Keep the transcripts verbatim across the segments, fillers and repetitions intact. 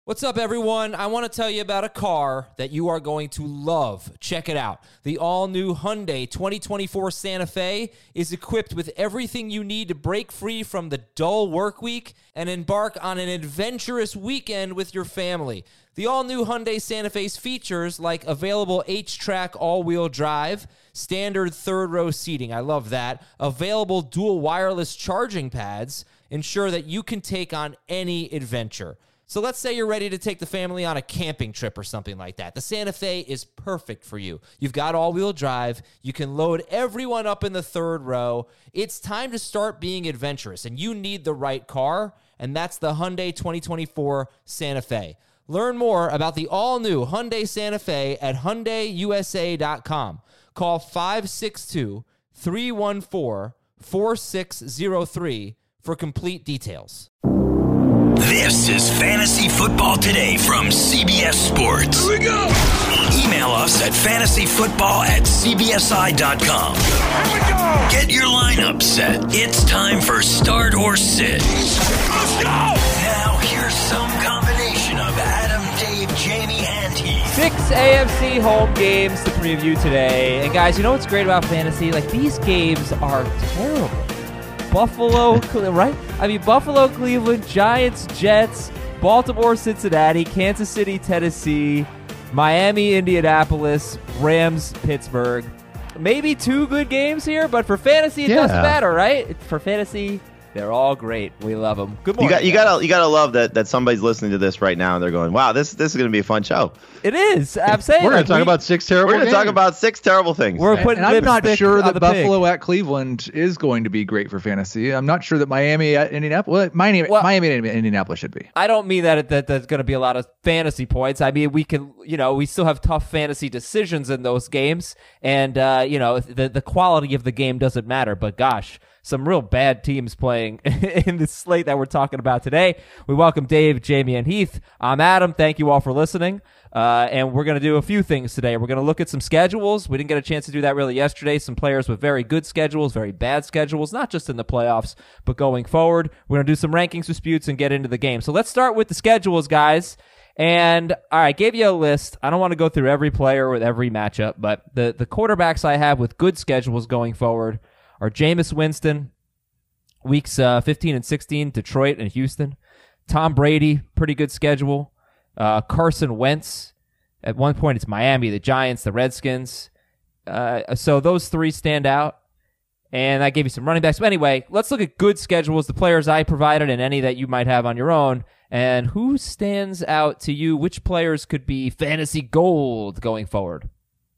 What's up, everyone? I want to tell you about a car that you are going to love. Check it out. The all-new Hyundai twenty twenty-four Santa Fe is equipped with everything you need to break free from the dull work week and embark on an adventurous weekend with your family. The all-new Hyundai Santa Fe's features like available H-Track all-wheel drive, standard third-row seating, I love that, available dual wireless charging pads, ensure that you can take on any adventure. So let's say you're ready to take the family on a camping trip or something like that. The Santa Fe is perfect for you. You've got all-wheel drive. You can load everyone up in the third row. It's time to start being adventurous, and you need the right car, and that's the Hyundai twenty twenty-four Santa Fe. Learn more about the all-new Hyundai Santa Fe at Hyundai U S A dot com. Call five six two, three one four, four six zero three for complete details. This is Fantasy Football Today from C B S Sports. Here we go! Email us at fantasyfootball at c b s i dot com. Here we go! Get your lineup set. It's time for Start or Sit. Let's go! Now here's some combination of Adam, Dave, Jamie, and Heath. Six A F C home games to preview today. And guys, you know what's great about fantasy? Like, these games are terrible. Buffalo, right? I mean, Buffalo, Cleveland, Giants, Jets, Baltimore, Cincinnati, Kansas City, Tennessee, Miami, Indianapolis, Rams, Pittsburgh. Maybe two good games here, but for fantasy, it Yeah. doesn't matter, right? For fantasy, they're all great. We love them. Good morning. You got you guys. gotta you gotta love that that somebody's listening to this right now and they're going, wow, this this is gonna be a fun show. It is. I'm saying We're going like, to talk we- about six terrible We're gonna games. talk about six terrible things. We're putting And I'm not lipstick sure on that the pig. Buffalo at Cleveland is going to be great for fantasy. I'm not sure that Miami at Indianapolis, well, Miami, Well- Miami at Indianapolis should be. I don't mean that, that there's going to be a lot of fantasy points. I mean, we can, you know, we still have tough fantasy decisions in those games. And, uh, you know, the, the quality of the game doesn't matter. But gosh, some real bad teams playing in the slate that we're talking about today. We welcome Dave, Jamie, and Heath. I'm Adam. Thank you all for listening. Uh, and we're going to do a few things today. We're going to look at some schedules. We didn't get a chance to do that really yesterday. Some players with very good schedules, very bad schedules, not just in the playoffs, but going forward. We're going to do some rankings disputes and get into the game. So let's start with the schedules, guys. And, all right, gave you a list. I don't want to go through every player with every matchup, but the, the quarterbacks I have with good schedules going forward are Jameis Winston, weeks uh, fifteen and sixteen, Detroit and Houston. Tom Brady, pretty good schedule. Uh, Carson Wentz, at one point it's Miami, the Giants, the Redskins. Uh, so those three stand out. And I gave you some running backs. But anyway, let's look at good schedules, the players I provided and any that you might have on your own. And who stands out to you? Which players could be fantasy gold going forward?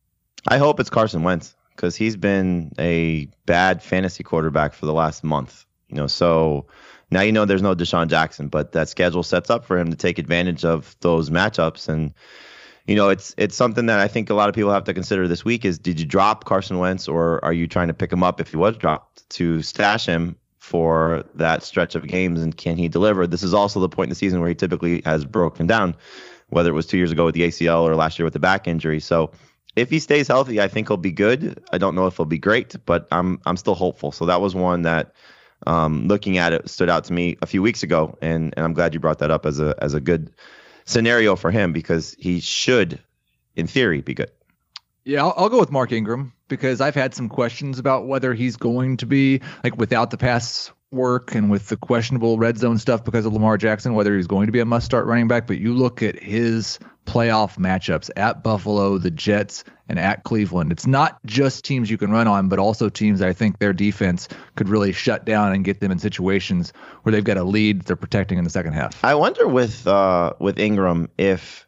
I hope it's Carson Wentz because he's been a bad fantasy quarterback for the last month. You know, so now you know there's no Deshaun Jackson, but that schedule sets up for him to take advantage of those matchups. And, you know, it's it's something that I think a lot of people have to consider this week is, did you drop Carson Wentz or are you trying to pick him up if he was dropped to stash him for that stretch of games, and can he deliver? This is also the point in the season where he typically has broken down, whether it was two years ago with the A C L or last year with the back injury. So if he stays healthy, I think he'll be good. I don't know if he'll be great, but I'm I'm still hopeful. So that was one that, um, looking at it, stood out to me a few weeks ago, and, and I'm glad you brought that up as a as a good scenario for him because he should, in theory, be good. Yeah, I'll, I'll go with Mark Ingram because I've had some questions about whether he's going to be, like, without the pass work and with the questionable red zone stuff because of Lamar Jackson, whether he's going to be a must-start running back. But you look at his playoff matchups at Buffalo, the Jets, and at Cleveland. It's not just teams you can run on, but also teams I think their defense could really shut down and get them in situations where they've got a lead they're protecting in the second half. I wonder with uh, with Ingram if,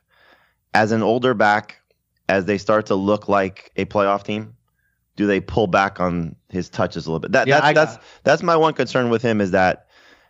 as an older back, as they start to look like a playoff team, do they pull back on his touches a little bit? That, Yeah, that's, I- that's that's my one concern with him is that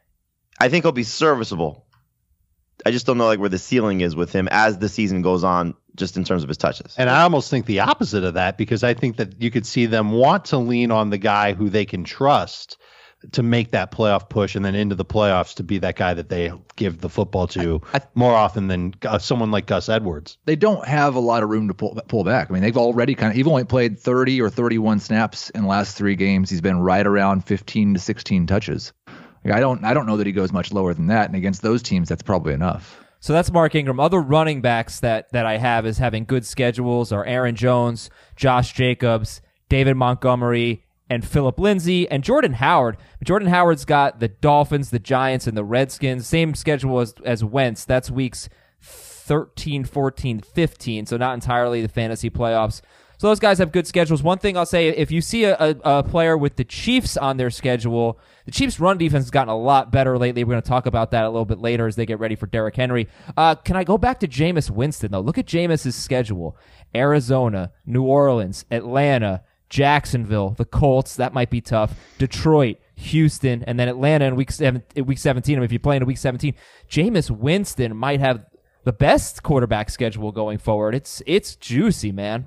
I think he'll be serviceable. I just don't know like where the ceiling is with him as the season goes on, just in terms of his touches. And I almost think the opposite of that, because I think that you could see them want to lean on the guy who they can trust to make that playoff push and then into the playoffs to be that guy that they give the football to I- I- more often than uh, someone like Gus Edwards. They don't have a lot of room to pull pull back. I mean, they've already kind of, he's only played thirty or thirty-one snaps in the last three games. He's been right around fifteen to sixteen touches. Like, I don't I don't know that he goes much lower than that. And against those teams, that's probably enough. So that's Mark Ingram. Other running backs that, that I have is having good schedules are Aaron Jones, Josh Jacobs, David Montgomery, and Phillip Lindsay, and Jordan Howard. Jordan Howard's got the Dolphins, the Giants, and the Redskins. Same schedule as, as Wentz. That's weeks thirteen, fourteen, fifteen, so not entirely the fantasy playoffs. So those guys have good schedules. One thing I'll say, if you see a, a, a player with the Chiefs on their schedule, the Chiefs' run defense has gotten a lot better lately. We're going to talk about that a little bit later as they get ready for Derrick Henry. Uh, can I go back to Jameis Winston, though? Look at Jameis' schedule. Arizona, New Orleans, Atlanta, Jacksonville, the Colts, that might be tough, Detroit, Houston, and then Atlanta in week, seven, in week seventeen. I mean, if you're playing in week seventeen, Jameis Winston might have the best quarterback schedule going forward. It's it's juicy, man.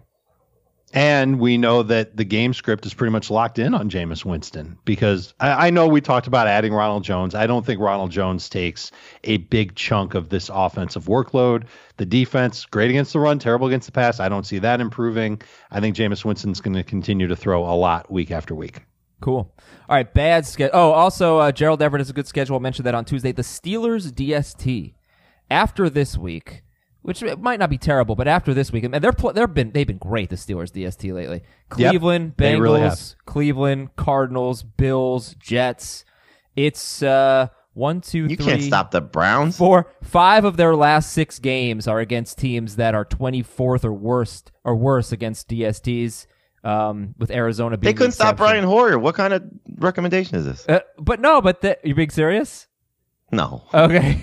And we know that the game script is pretty much locked in on Jameis Winston because I, I know we talked about adding Ronald Jones. I don't think Ronald Jones takes a big chunk of this offensive workload. The defense, great against the run, terrible against the pass. I don't see that improving. I think Jameis Winston's going to continue to throw a lot week after week. Cool. All right, bad schedule. Oh, also, uh, Gerald Everett has a good schedule. I mentioned that on Tuesday. The Steelers D S T. After this week, which it might not be terrible, but after this week, and they're they've been they've been great, the Steelers D S T lately. Cleveland, yep, Bengals, really Cleveland, Cardinals, Bills, Jets. It's uh one, two, You three, can't stop the Browns. four, five of their last six games are against teams that are twenty-fourth or worst or worse against D S Ts. Um, with Arizona being They couldn't the stop exception. Brian Hoyer. What kind of recommendation is this? Uh, but no, but the, you being serious? No. Okay.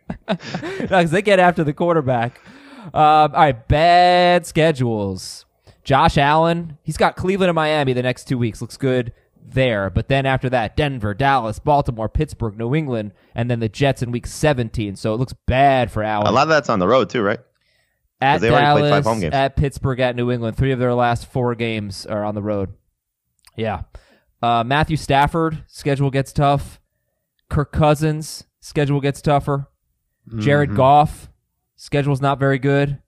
Because they get after the quarterback. Um, all right, bad schedules. Josh Allen, he's got Cleveland and Miami the next two weeks. Looks good there. But then after that, Denver, Dallas, Baltimore, Pittsburgh, New England, and then the Jets in week seventeen. So it looks bad for Allen. A lot of that's on the road too, right? At they already played Dallas, five home games. at Pittsburgh, at New England. Three of their last four games are on the road. Yeah. Uh, Matthew Stafford, schedule gets tough. Kirk Cousins, schedule gets tougher. Jared Mhm. Goff, schedule's not very good,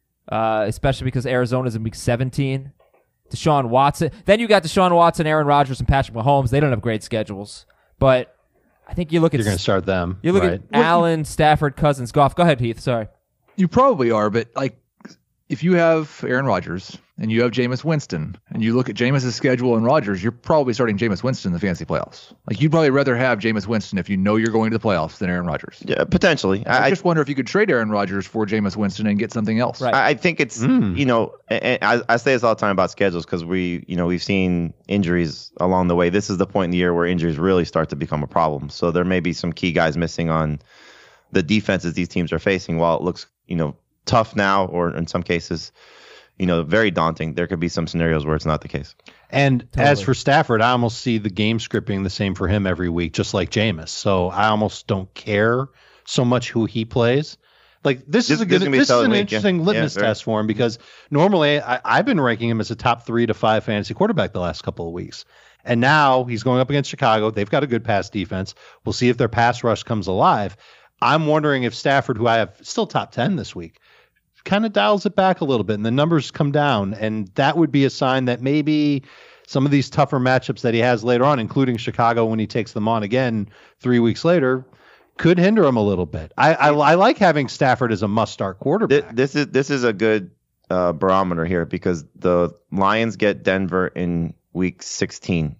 uh, especially because Arizona's in week seventeen. Deshaun Watson. Then you got Deshaun Watson, Aaron Rodgers, and Patrick Mahomes. They don't have great schedules. But I think you look at You're going to start them. you look right? at Allen, Stafford, Cousins, Goff. Go ahead, Heath. Sorry. You probably are, but like if you have Aaron Rodgers and you have Jameis Winston and you look at Jameis' schedule and Rodgers, you're probably starting Jameis Winston in the fantasy playoffs. Like you'd probably rather have Jameis Winston if you know you're going to the playoffs than Aaron Rodgers. Yeah, potentially. I, I, just wonder if you could trade Aaron Rodgers for Jameis Winston and get something else. Right. I I think it's Mm. you know, and I, I say this all the time about schedules because we you know we've seen injuries along the way. This is the point in the year where injuries really start to become a problem. So there may be some key guys missing on the defenses these teams are facing. While it looks you know tough now, or in some cases, you know, very daunting, there could be some scenarios where it's not the case. And Totally. as for Stafford, I almost see the game script being the same for him every week, just like Jameis. So I almost don't care so much who he plays. Like this, This- is a this good, is gonna be a this is solid an week, yeah. interesting Yeah, litmus very. test for him because normally I, I've been ranking him as a top three to five fantasy quarterback the last couple of weeks. And now he's going up against Chicago. They've got a good pass defense. We'll see if their pass rush comes alive. I'm wondering if Stafford, who I have still top ten this week, kind of dials it back a little bit and the numbers come down. And that would be a sign that maybe some of these tougher matchups that he has later on, including Chicago when he takes them on again three weeks later, could hinder him a little bit. I I, I like having Stafford as a must-start This, quarterback. this is this is a good uh, barometer here because the Lions get Denver in week sixteen,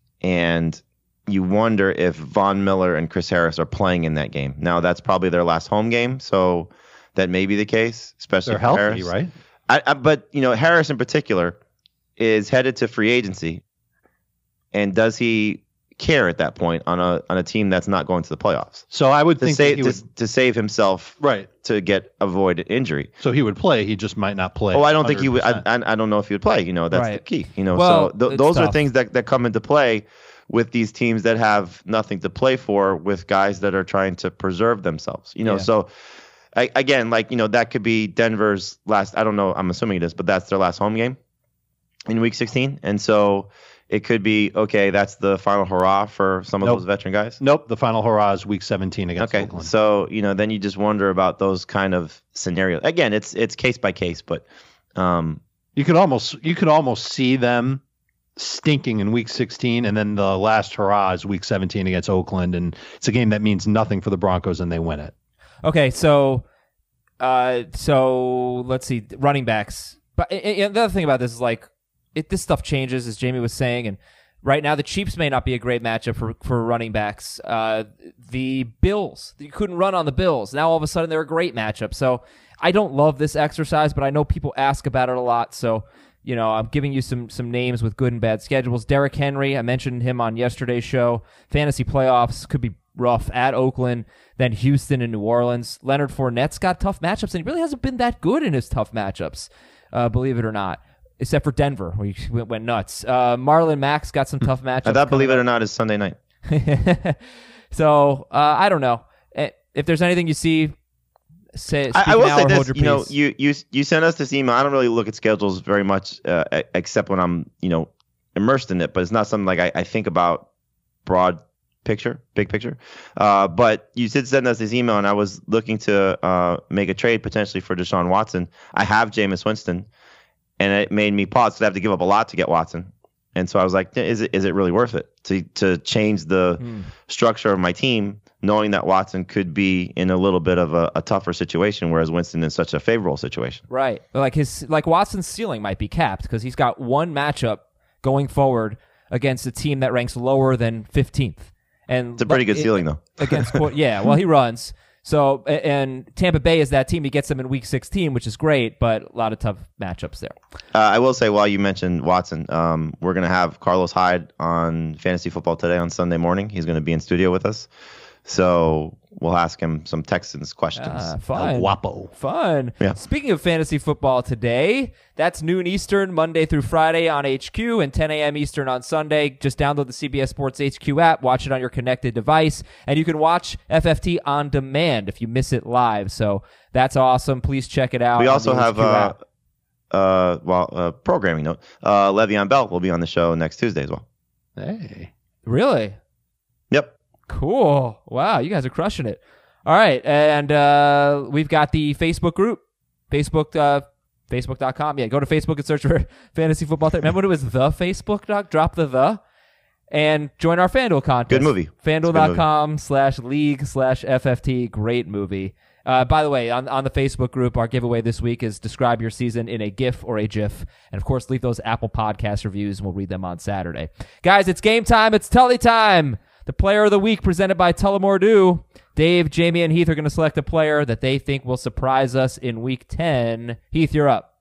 and you wonder if Von Miller and Chris Harris are playing in that game. Now that's probably their last home game, so that may be the case, especially They're for healthy, Harris. right? I, I, but you know, Harris in particular is headed to free agency, and does he care at that point on a on a team that's not going to the playoffs So I would to think that save he to, would, to save himself right. to get avoid injury? So he would play. He just might not play. Oh, I don't think he would. I, one hundred percent. I, I don't know if he would play. You know, that's the Right. key. You know, Well, so th- it's those are tough. things that, that come into play with these teams that have nothing to play for, with guys that are trying to preserve themselves. You know, Yeah. so I, again, like you know, that could be Denver's last. I don't know. I'm assuming it is, but that's their last home game in Week sixteen, and so it could be okay. That's the final hurrah for some of Nope. those veteran guys. Nope. The final hurrah is week seventeen against Okay, Oakland. so you know, then you just wonder about those kind of scenarios. Again, it's it's case by case, but um, You could almost you could almost see them stinking in week sixteen, and then the last hurrah is week seventeen against Oakland, and it's a game that means nothing for the Broncos, and they win it. Okay, so Uh, so let's see, running backs. But and, and the other thing about this is like, it, this stuff changes, as Jamie was saying, and right now the Chiefs may not be a great matchup for, for running backs. Uh, the Bills, you couldn't run on the Bills. Now all of a sudden they're a great matchup. So I don't love this exercise, but I know people ask about it a lot. So, you know, I'm giving you some some names with good and bad schedules. Derrick Henry, I mentioned him on yesterday's show. Fantasy playoffs could be rough at Oakland, then Houston and New Orleans. Leonard Fournette's got tough matchups, and he really hasn't been that good in his tough matchups, uh, believe it or not, except for Denver, where he went, went nuts. Uh, Marlon Mack's got some tough matchups. I thought, believe it or not, is Sunday night. So, uh, I don't know. If there's anything you see, say, I, I will now say or hold this, your you know, peace. you, you, you send us this email. I don't really look at schedules very much, uh, except when I'm, you know, immersed in it, but it's not something like I, I think about broad picture, big picture. Uh, but you did send us this email, and I was looking to uh, make a trade potentially for Deshaun Watson. I have Jameis Winston, and it made me pause because I have to give up a lot to get Watson. And so I was like, is it is it really worth it to to change the hmm. structure of my team, knowing that Watson could be in a little bit of a, a tougher situation, whereas Winston is such a favorable situation? Right. Like his like Watson's ceiling might be capped because he's got one matchup going forward against a team that ranks lower than fifteenth. And it's a pretty good it, ceiling, though. Against, yeah, well, he runs. So, and Tampa Bay is that team. He gets them in week sixteen, which is great, but a lot of tough matchups there. Uh, I will say, while you mentioned Watson, um, we're going to have Carlos Hyde on Fantasy Football Today on Sunday morning. He's going to be in studio with us. So we'll ask him some Texans questions. Ah, fun. El Guapo. Fun. Yeah. Speaking of fantasy football today, that's noon Eastern, Monday through Friday on H Q, and ten a.m. Eastern on Sunday. Just download the C B S Sports H Q app, watch it on your connected device, and you can watch F F T on demand if you miss it live. So that's awesome. Please check it out. We also on the have, H Q uh, app. uh, well, uh, programming note. Uh, Le'Veon Bell will be on the show next Tuesday as well. Hey. Really? Yep. Cool. Wow, you guys are crushing it. All right, and uh, we've got the Facebook group, Facebook, uh, Facebook dot com. Yeah, go to Facebook and search for Fantasy Football. Remember when it was the Facebook doc? Drop the the. And join our FanDuel contest. Good movie. FanDuel dot com slash league slash F F T. Great movie. Uh, by the way, on, on the Facebook group, our giveaway this week is describe your season in a GIF or a GIF. And, of course, leave those Apple Podcast reviews, and we'll read them on Saturday. Guys, it's game time. It's Tully time. The player of the week presented by Tullamore Dew. Dave, Jamie, and Heath are going to select a player that they think will surprise us in week ten. Heath, you're up.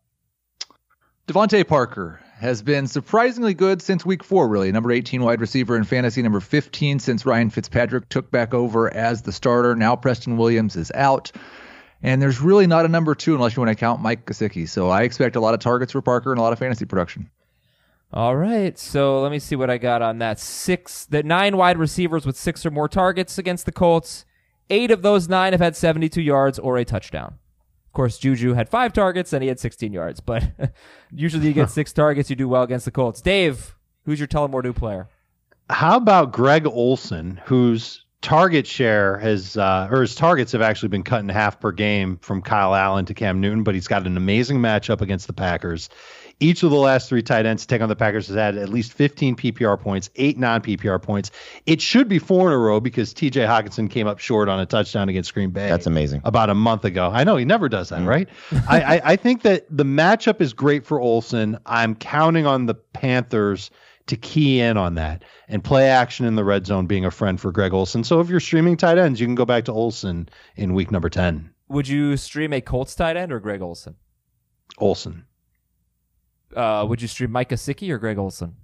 Devontae Parker has been surprisingly good since week four, really. Number eighteen wide receiver in fantasy, number fifteen since Ryan Fitzpatrick took back over as the starter. Now Preston Williams is out. And there's really not a number two unless you want to count Mike Gesicki. So I expect a lot of targets for Parker and a lot of fantasy production. All right, so let me see what I got on that. Six, the nine wide receivers with six or more targets against the Colts. Eight of those nine have had seventy-two yards or a touchdown. Of course, Juju had five targets and he had sixteen yards, but usually you get six targets, you do well against the Colts. Dave, who's your Tullamore Dew player? How about Greg Olsen, whose target share has, uh, or his targets have actually been cut in half per game from Kyle Allen to Cam Newton, but he's got an amazing matchup against the Packers. Each of the last three tight ends to take on the Packers has had at least fifteen P P R points, eight non-P P R points. It should be four in a row because T J Hockenson came up short on a touchdown against Green Bay. That's amazing. About a month ago. I know, he never does that, mm. right? I, I, I think that the matchup is great for Olsen. I'm counting on the Panthers to key in on that and play action in the red zone being a friend for Greg Olsen. So if you're streaming tight ends, you can go back to Olsen in week number ten. Would you stream a Colts tight end or Greg Olsen? Olsen. Uh, would you stream Mike Gesicki or Greg Olsen?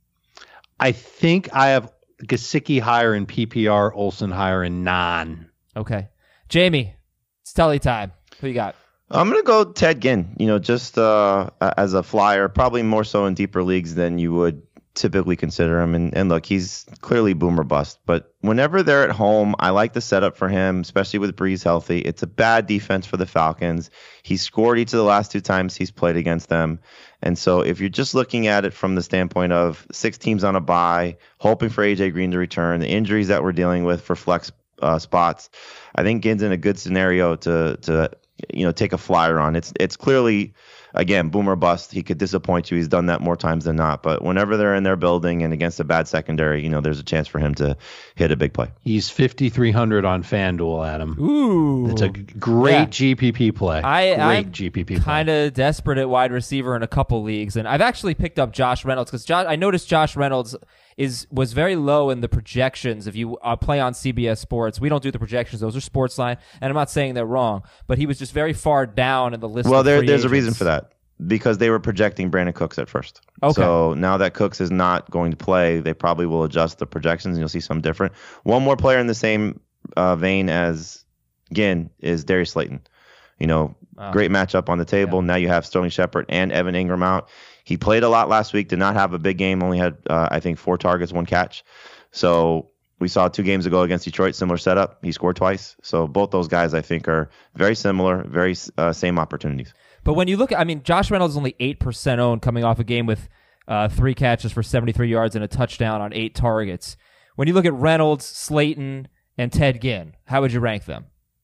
I think I have Gesicki higher in P P R, Olsen higher in non. Okay. Jamie, it's Tully time. Who you got? I'm going to go Ted Ginn, you know, just uh, as a flyer, probably more so in deeper leagues than you would typically consider him. And, and look, he's clearly boomer bust, but whenever they're at home, I like the setup for him, especially with Breeze healthy. It's a bad defense for the Falcons. He's scored each of the last two times he's played against them. And so if you're just looking at it from the standpoint of six teams on a bye, hoping for A J Green to return, the injuries that we're dealing with for flex uh, spots, I think Ginn's in a good scenario to, to, you know, take a flyer on. It's, it's clearly again, boomer bust. He could disappoint you. He's done that more times than not. But whenever they're in their building and against a bad secondary, you know, there's a chance for him to hit a big play. He's fifty-three hundred on FanDuel, Adam. Ooh. It's a g- great Yeah. G P P play. I, great I'm G P P play. kind of desperate at wide receiver in a couple leagues, and I've actually picked up Josh Reynolds because Josh, I noticed Josh Reynolds is was very low in the projections. If you uh, play on C B S Sports, we don't do the projections; those are Sportsline, and I'm not saying they're wrong, but he was just very far down in the list. Well, of there, free there's a agents. reason for that. Because they were projecting Brandon Cooks at first. Okay. So now that Cooks is not going to play, they probably will adjust the projections and you'll see some different. One more player in the same uh, vein as Ginn is Darius Slayton. You know, Wow. great matchup on the table. Yeah. Now you have Sterling Shepard and Evan Ingram out. He played a lot last week, did not have a big game, only had, uh, I think, four targets, one catch. So we saw two games ago against Detroit, similar setup. He scored twice. So both those guys, I think, are very similar, very uh, same opportunities. But when you look at, I mean, Josh Reynolds is only eight percent owned coming off a game with uh, three catches for seventy-three yards and a touchdown on eight targets. When you look at Reynolds, Slayton, and Ted Ginn, how would you rank them?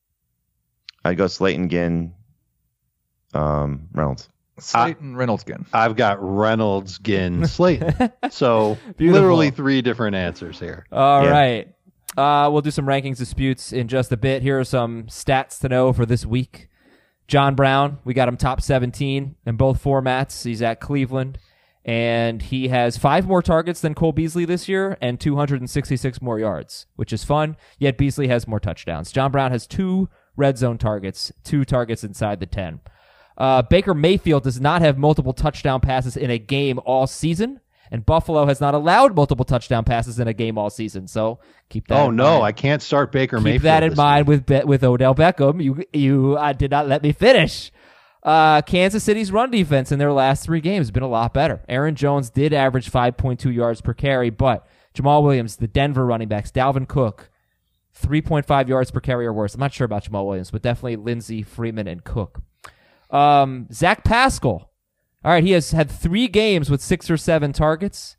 I'd go Slayton, Ginn, um, Reynolds. Slayton, Reynolds again. I've got Reynolds, Ginn, Slayton. So Beautiful. literally three different answers here. All Yeah. right. Uh, we'll do some rankings disputes in just a bit. Here are some stats to know for this week. John Brown, we got him top seventeen in both formats. He's at Cleveland, and he has five more targets than Cole Beasley this year and two hundred sixty-six more yards, which is fun, yet Beasley has more touchdowns. John Brown has two red zone targets, two targets inside the ten. Uh, Baker Mayfield does not have multiple touchdown passes in a game all season, and Buffalo has not allowed multiple touchdown passes in a game all season. So keep that Oh, in no, mind. I can't start Baker Keep Mayfield. that in this mind week. with Be- with Odell Beckham. You you uh, did not let me finish. Uh, Kansas City's run defense in their last three games has been a lot better. Aaron Jones did average five point two yards per carry, but Jamal Williams, the Denver running backs, Dalvin Cook, three point five yards per carry or worse. I'm not sure about Jamal Williams, but definitely Lindsey, Freeman, and Cook. Um, Zach Pascal. All right, he has had three games with six or seven targets.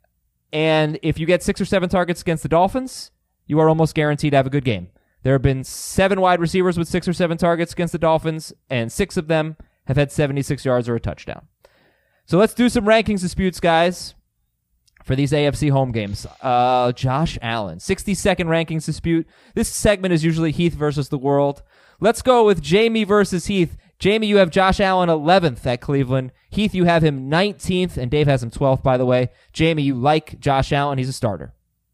And if you get six or seven targets against the Dolphins, you are almost guaranteed to have a good game. There have been seven wide receivers with six or seven targets against the Dolphins, and six of them have had seventy-six yards or a touchdown. So let's do some rankings disputes, guys, for these A F C home games. Uh, Josh Allen, sixty-second rankings dispute. This segment is usually Heath versus the world. Let's go with Jamie versus Heath. Jamie, you have Josh Allen eleventh at Cleveland. Heath, you have him nineteenth, and Dave has him twelfth, by the way. Jamie, you like Josh Allen. He's a starter.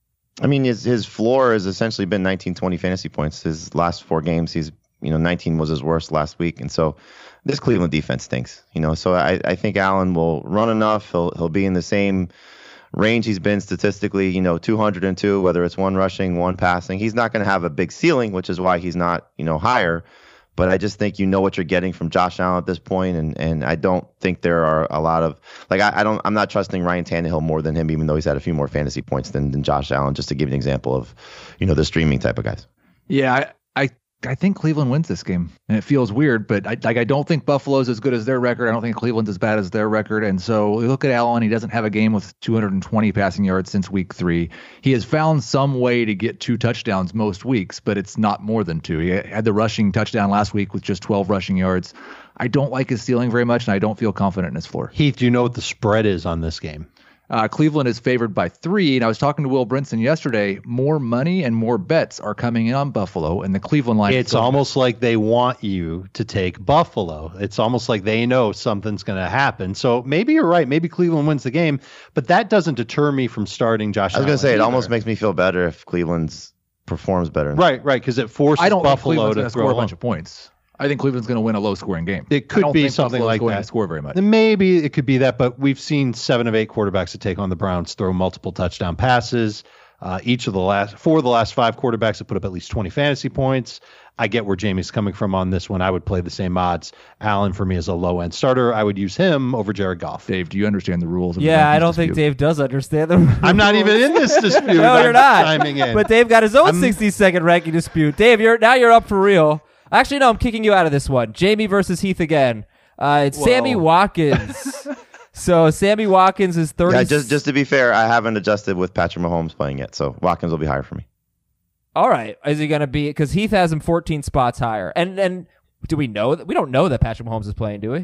I mean, his his floor has essentially been nineteen, twenty fantasy points. His last four games, he's, you know, nineteen was his worst last week. And so this Cleveland defense stinks, you know. So I, I think Allen will run enough. He'll he'll be in the same range he's been statistically, you know, two hundred two, whether it's one rushing, one passing. He's not going to have a big ceiling, which is why he's not, you know, higher. But I just think you know what you're getting from Josh Allen at this point, and and I don't think there are a lot of like I, I don't I'm not trusting Ryan Tannehill more than him, even though he's had a few more fantasy points than, than Josh Allen. Just to give you an example of, you know, the streaming type of guys. Yeah, I, I I think Cleveland wins this game, and it feels weird, but I, like I don't think Buffalo's as good as their record. I don't think Cleveland's as bad as their record, and so we look at Allen. He doesn't have a game with two hundred twenty passing yards since week three. He has found some way to get two touchdowns most weeks, but it's not more than two. He had the rushing touchdown last week with just twelve rushing yards. I don't like his ceiling very much, and I don't feel confident in his floor. Heath, do you know what the spread is on this game? Uh, Cleveland is favored by three, and I was talking to Will Brinson yesterday. More money and more bets are coming in on Buffalo, and the Cleveland line. It's almost like they want you to take Buffalo. It's almost like they know something's going to happen. So maybe you're right. Maybe Cleveland wins the game, but that doesn't deter me from starting Josh I was going to Allen say it either. almost makes me feel better if Cleveland's performs better. Right, right, because it forces I don't think Buffalo Cleveland's to going to throw score a along. bunch of points. I think Cleveland's going to win a low-scoring game. It I could don't be think something Buffalo's like going that. to score very much. Then maybe it could be that, but we've seen seven of eight quarterbacks that take on the Browns throw multiple touchdown passes. Uh, each of the last four of the last five quarterbacks have put up at least twenty fantasy points. I get where Jamie's coming from on this one. I would play the same odds. Allen for me is a low-end starter. I would use him over Jared Goff. Dave, do you understand the rules? Of the Yeah, I rankings don't think dispute? Dave does understand them. I'm not even in this dispute. No, I'm you're not. chiming in. But Dave got his own sixty-second ranking dispute. Dave, you're now you're up for real. Actually, no, I'm kicking you out of this one. Jamie versus Heath again. Uh, it's Sammy Watkins. So Sammy Watkins is thirty. Yeah, just just to be fair, I haven't adjusted with Patrick Mahomes playing yet, so Watkins will be higher for me. All right, is he going to be? Because Heath has him fourteen spots higher. And and do we know that we don't know that Patrick Mahomes is playing? Do we?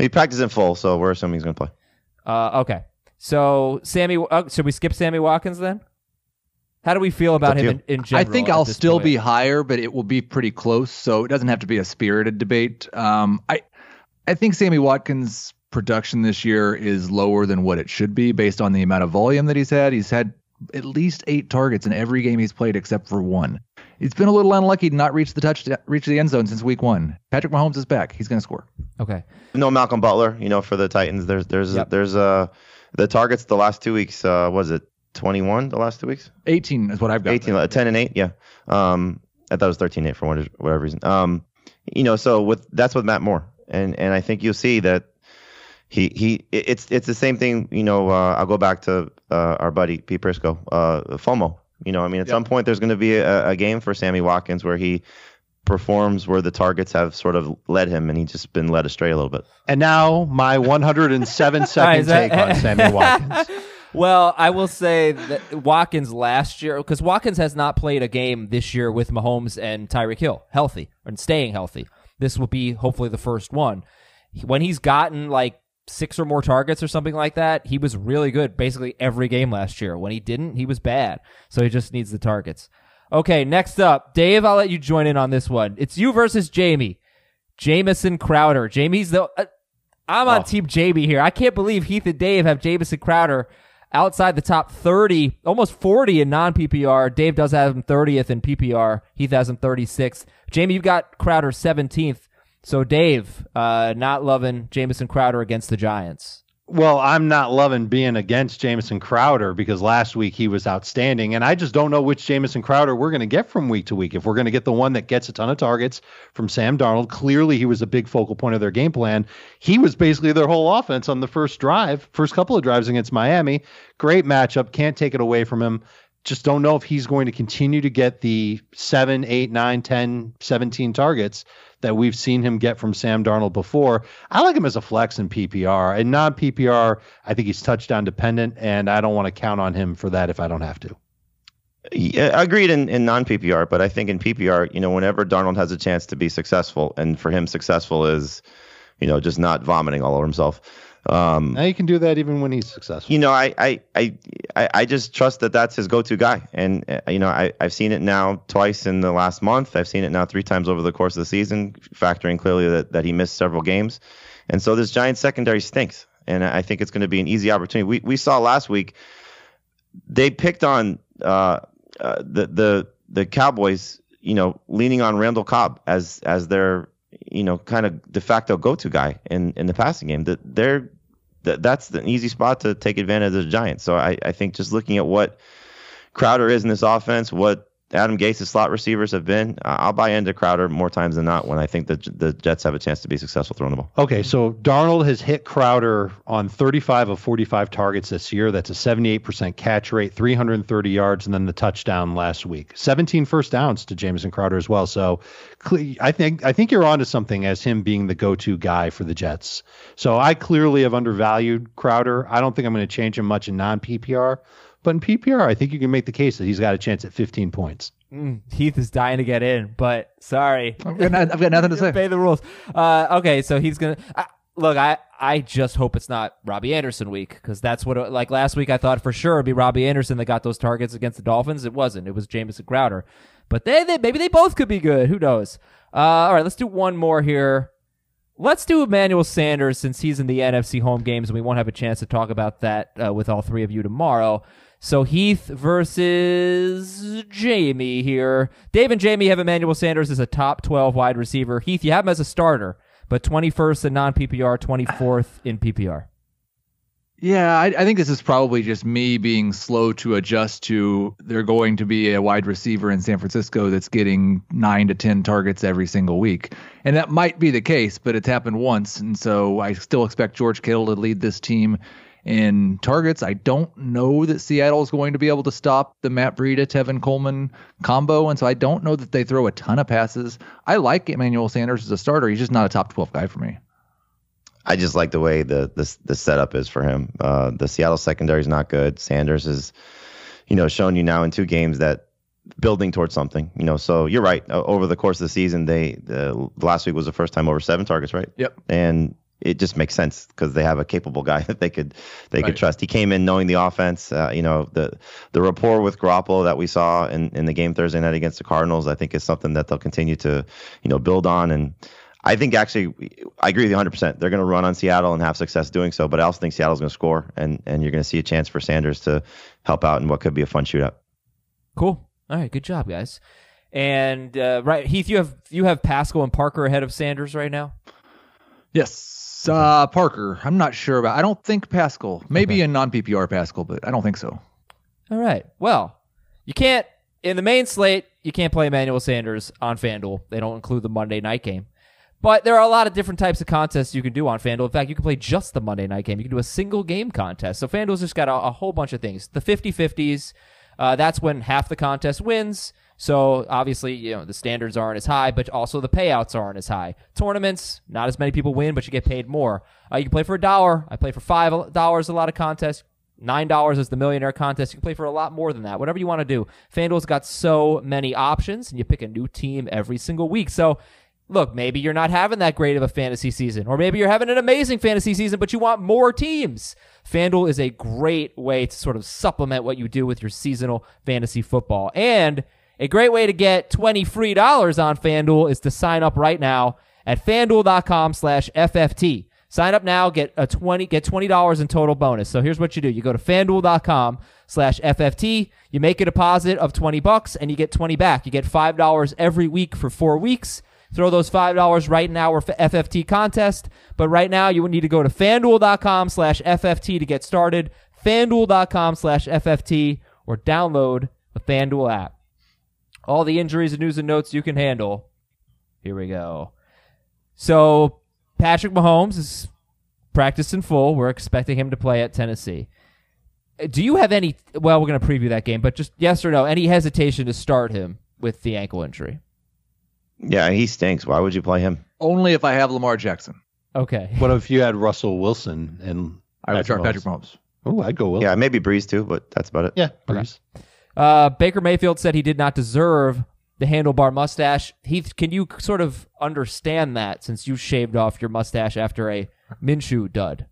He practiced in full, so we're assuming he's going to play. Uh, okay. So, Sammy, uh, should we skip Sammy Watkins then? How do we feel about him in, in general? I think at I'll this still point? be higher, but it will be pretty close. So it doesn't have to be a spirited debate. Um, I, I think Sammy Watkins' production this year is lower than what it should be based on the amount of volume that he's had. He's had at least eight targets in every game he's played except for one. He's been a little unlucky to not reach the touch, reach the end zone since week one. Patrick Mahomes is back. He's going to score. Okay. No Malcolm Butler, you know, for the Titans. There's there's Yep. there's uh the targets the last two weeks. Uh, was it twenty-one the last two weeks? eighteen is what I've got. eighteen, uh, ten and eight, yeah. Um, I thought it was thirteen eight for whatever, whatever reason. Um, you know, so with that's with Matt Moore, and and I think you'll see that he he it's it's the same thing. You know, uh, I'll go back to uh, our buddy Pete Prisco, uh, FOMO. You know, I mean, at Yep. some point there's going to be a, a game for Sammy Watkins where he performs where the targets have sort of led him, and he's just been led astray a little bit. And now my one hundred seven second All right, is that- take on Sammy Watkins. Well, I will say that Watkins last year, because Watkins has not played a game this year with Mahomes and Tyreek Hill healthy and staying healthy. This will be hopefully the first one. When he's gotten like six or more targets or something like that, he was really good basically every game last year. When he didn't, he was bad. So he just needs the targets. Okay, next up, Dave, I'll let you join in on this one. It's you versus Jamie. Jamison Crowder. Jamie's the... Uh, I'm on Oh. Team Jamie here. I can't believe Heath and Dave have Jamison Crowder outside the top thirty, almost forty in non-P P R. Dave does have him thirtieth in P P R. Heath has him thirty-sixth. Jamie, you've got Crowder seventeenth. So, Dave, uh, not loving Jamison Crowder against the Giants. Well, I'm not loving being against Jamison Crowder because last week he was outstanding, and I just don't know which Jamison Crowder we're going to get from week to week. If we're going to get the one that gets a ton of targets from Sam Darnold, clearly he was a big focal point of their game plan. He was basically their whole offense on the first drive, first couple of drives against Miami. Great matchup. Can't take it away from him. Just don't know if he's going to continue to get the seven, eight, nine, ten, seventeen targets that we've seen him get from Sam Darnold before. I like him as a flex in P P R. And non-P P R, I think he's touchdown dependent, and I don't want to count on him for that if I don't have to. Yeah, agreed in, in non-P P R, but I think in P P R, you know, whenever Darnold has a chance to be successful, and for him successful is, you know, just not vomiting all over himself. Um, Now you can do that even when he's successful. you know, I, I, I, I I just trust that that's his go-to guy. And, uh, you know, I, I've seen it now twice in the last month. I've seen it now three times over the course of the season, factoring clearly that, that he missed several games. And so this Giants secondary stinks. And I think it's going to be an easy opportunity. We we saw last week, they picked on uh, uh, the, the, the Cowboys, you know, leaning on Randall Cobb as, as their, you know, kind of de facto go-to guy in, in the passing game. That they're that that's an easy spot to take advantage of the Giants. So I, I think just looking at what Crowder is in this offense, what Adam Gase's slot receivers have been, uh, I'll buy into Crowder more times than not when I think that the Jets have a chance to be successful throwing the ball. Okay, so Darnold has hit Crowder on thirty-five of forty-five targets this year. That's a seventy-eight percent catch rate, three hundred thirty yards, and then the touchdown last week. seventeen first downs to Jamison Crowder as well. So I think I think you're onto something as him being the go-to guy for the Jets. So I clearly have undervalued Crowder. I don't think I'm going to change him much in non-P P R. But in P P R, I think you can make the case that he's got a chance at fifteen points. Mm, Heath is dying to get in, but sorry. I've got, I've got nothing to say. Obey the rules. Uh, okay, so he's going to... Look, I, I just hope it's not Robbie Anderson week, because that's what, it, like last week I thought for sure it'd be Robbie Anderson that got those targets against the Dolphins. It wasn't. It was Jamison Crowder. But they, they maybe they both could be good. Who knows? Uh, all right, let's do one more here. Let's do Emmanuel Sanders since he's in the N F C home games, and we won't have a chance to talk about that uh, with all three of you tomorrow. So Heath versus Jamie here. Dave and Jamie have Emmanuel Sanders as a top twelve wide receiver. Heath, you have him as a starter, but twenty-first in non-P P R, twenty-fourth in P P R. Yeah, I, I think this is probably just me being slow to adjust to they're going to be a wide receiver in San Francisco that's getting nine to ten targets every single week. And that might be the case, but it's happened once. And so I still expect George Kittle to lead this team in targets. I don't know that Seattle is going to be able to stop the Matt Breida, Tevin Coleman combo. And so I don't know that they throw a ton of passes. I like Emmanuel Sanders as a starter. He's just not a top twelve guy for me. I just like the way the the, the setup is for him. Uh, the Seattle secondary is not good. Sanders is, you know, shown you now in two games that building towards something. You know, so you're right. Uh, over the course of the season, they the last week was the first time over seven targets, right? Yep. And it just makes sense because they have a capable guy that they could they Right. could trust. He came in knowing the offense. Uh, you know, the the rapport with Garoppolo that we saw in, in the game Thursday night against the Cardinals, I think is something that they'll continue to, you know, build on. And I think actually, I agree with you one hundred percent. They're going to run on Seattle and have success doing so. But I also think Seattle's going to score, and and you're going to see a chance for Sanders to help out in what could be a fun shootout. Cool. All right, good job, guys. And uh, right, Heath, you have you have Pascal and Parker ahead of Sanders right now. Yes, uh, Parker. I'm not sure about. I don't think Pascal. Maybe in non-P P R Pascal, but I don't think so. All right. Well, you can't in the main slate. You can't play Emmanuel Sanders on FanDuel. They don't include the Monday night game. But there are a lot of different types of contests you can do on FanDuel. In fact, you can play just the Monday night game. You can do a single game contest. So FanDuel's just got a, a whole bunch of things. The fifty-fifties, uh, that's when half the contest wins. So obviously, you know, the standards aren't as high, but also the payouts aren't as high. Tournaments, not as many people win, but you get paid more. Uh, you can play for a dollar. I play for five dollars a lot of contests. nine dollars is the millionaire contest. You can play for a lot more than that. Whatever you want to do. FanDuel's got so many options, and you pick a new team every single week. So look, maybe you're not having that great of a fantasy season, or maybe you're having an amazing fantasy season, but you want more teams. FanDuel is a great way to sort of supplement what you do with your seasonal fantasy football. And a great way to get twenty free dollars on FanDuel is to sign up right now at FanDuel.com slash FFT. Sign up now, get a twenty, get twenty dollars in total bonus. So here's what you do. You go to FanDuel.com slash FFT, you make a deposit of twenty bucks, and you get twenty back. You get five dollars every week for four weeks. Throw those five dollars right in our F F T contest. But right now, you would need to go to FanDuel.com slash FFT to get started. FanDuel.com slash FFT or download the FanDuel app. All the injuries and news and notes you can handle. Here we go. So, Patrick Mahomes is practiced in full. We're expecting him to play at Tennessee. Do you have any, well, we're going to preview that game, but just yes or no, any hesitation to start him with the ankle injury? Yeah, he stinks. Why would you play him? Only if I have Lamar Jackson. Okay. What if you had Russell Wilson and I would start Patrick Mahomes. Oh, I'd go Wilson. Yeah, maybe Breeze too, but that's about it. Yeah, Breeze. Uh, Baker Mayfield said he did not deserve the handlebar mustache. Heath, can you sort of understand that since you shaved off your mustache after a Minshew dud?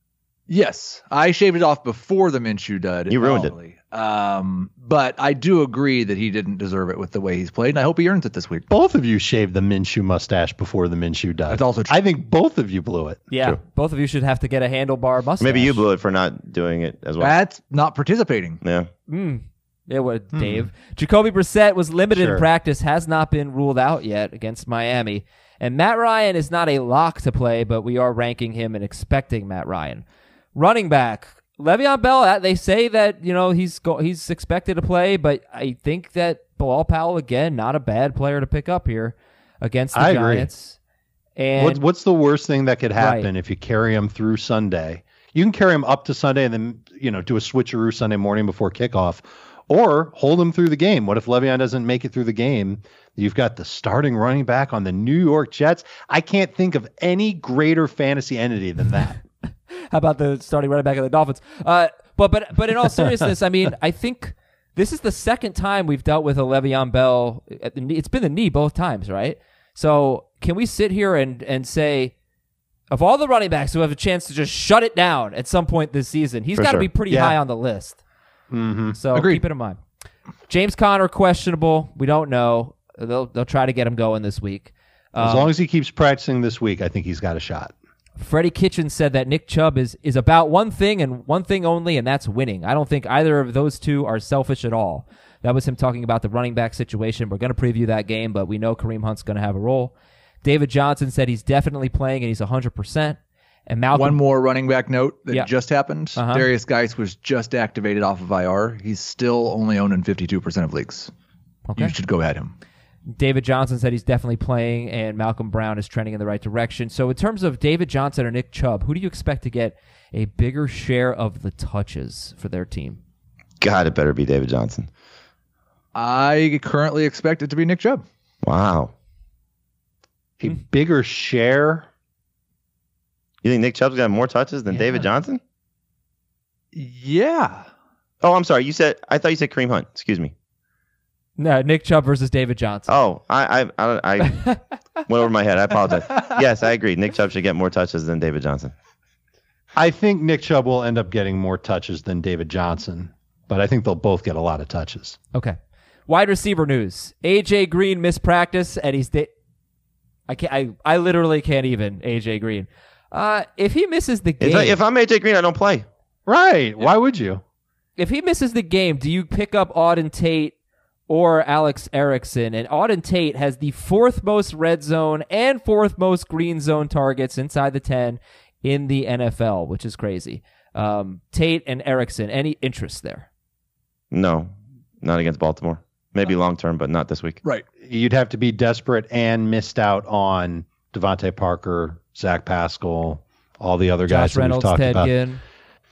Yes, I shaved it off before the Minshew dud. You ruined it. it. Um, but I do agree that he didn't deserve it with the way he's played, and I hope he earns it this week. Both of you shaved the Minshew mustache before the Minshew died. That's also true. I think both of you blew it. Yeah, True. both of you should have to get a handlebar mustache. Maybe you blew it for not doing it as well. That's not participating. Yeah. Mm. Yeah, what, Dave? Jacoby Brissett was limited Sure. in practice, has not been ruled out yet against Miami. And Matt Ryan is not a lock to play, but we are ranking him and expecting Matt Ryan. Running back, Le'Veon Bell, they say that, you know, he's go- he's expected to play, but I think that Bilal Powell, again, not a bad player to pick up here against the I agree. Giants. And What, what's the worst thing that could happen Right. if you carry him through Sunday? You can carry him up to Sunday and then, you know, do a switcheroo Sunday morning before kickoff, or hold him through the game. What if Le'Veon doesn't make it through the game? You've got the starting running back on the New York Jets. I can't think of any greater fantasy entity than that. How about the starting running back of the Dolphins? Uh, but but but in all seriousness, I mean, I think this is the second time we've dealt with a Le'Veon Bell. At the knee. It's been the knee both times, right? So can we sit here and and say, of all the running backs who have a chance to just shut it down at some point this season, he's For got to sure. be pretty Yeah. high on the list. Mm-hmm. So Agreed. keep it in mind. James Conner questionable. We don't know. They'll they'll try to get him going this week. As Um, long as he keeps practicing this week, I think he's got a shot. Freddie Kitchens said that Nick Chubb is, is about one thing and one thing only, and that's winning. I don't think either of those two are selfish at all. That was him talking about the running back situation. We're going to preview that game, but we know Kareem Hunt's going to have a role. David Johnson said he's definitely playing and he's one hundred percent. And Malcolm, One more running back note that Yeah. just happened. Uh-huh. Darius Geis was just activated off of I R. He's still only owned in fifty-two percent of leagues. Okay. You should go at him. David Johnson said he's definitely playing, and Malcolm Brown is trending in the right direction. So in terms of David Johnson or Nick Chubb, who do you expect to get a bigger share of the touches for their team? God, it better be David Johnson. I currently expect it to be Nick Chubb. Wow. A bigger share. You think Nick Chubb's got more touches than Yeah. David Johnson? Yeah. Oh, I'm sorry. You said I thought you said Kareem Hunt. Excuse me. No, Nick Chubb versus David Johnson. Oh, I I I, I went over my head. I apologize. Yes, I agree. Nick Chubb should get more touches than David Johnson. I think Nick Chubb will end up getting more touches than David Johnson, but I think they'll both get a lot of touches. Okay. Wide receiver news. A J Green missed practice, and he's... Da- I can't. I, I literally can't even, A J Green. Uh, if he misses the game... If, I, if I'm A J Green, I don't play. Right. Why would you? If he misses the game, do you pick up Auden Tate or Alex Erickson? And Auden Tate has the fourth most red zone and fourth most green zone targets inside the ten in the N F L, which is crazy. Um, Tate and Erickson, any interest there? No, not against Baltimore. Maybe long term, but not this week. Right. You'd have to be desperate and missed out on Devontae Parker, Zach Pascal, all the other guys Josh that Reynolds, we've talked Ted about. Ginn.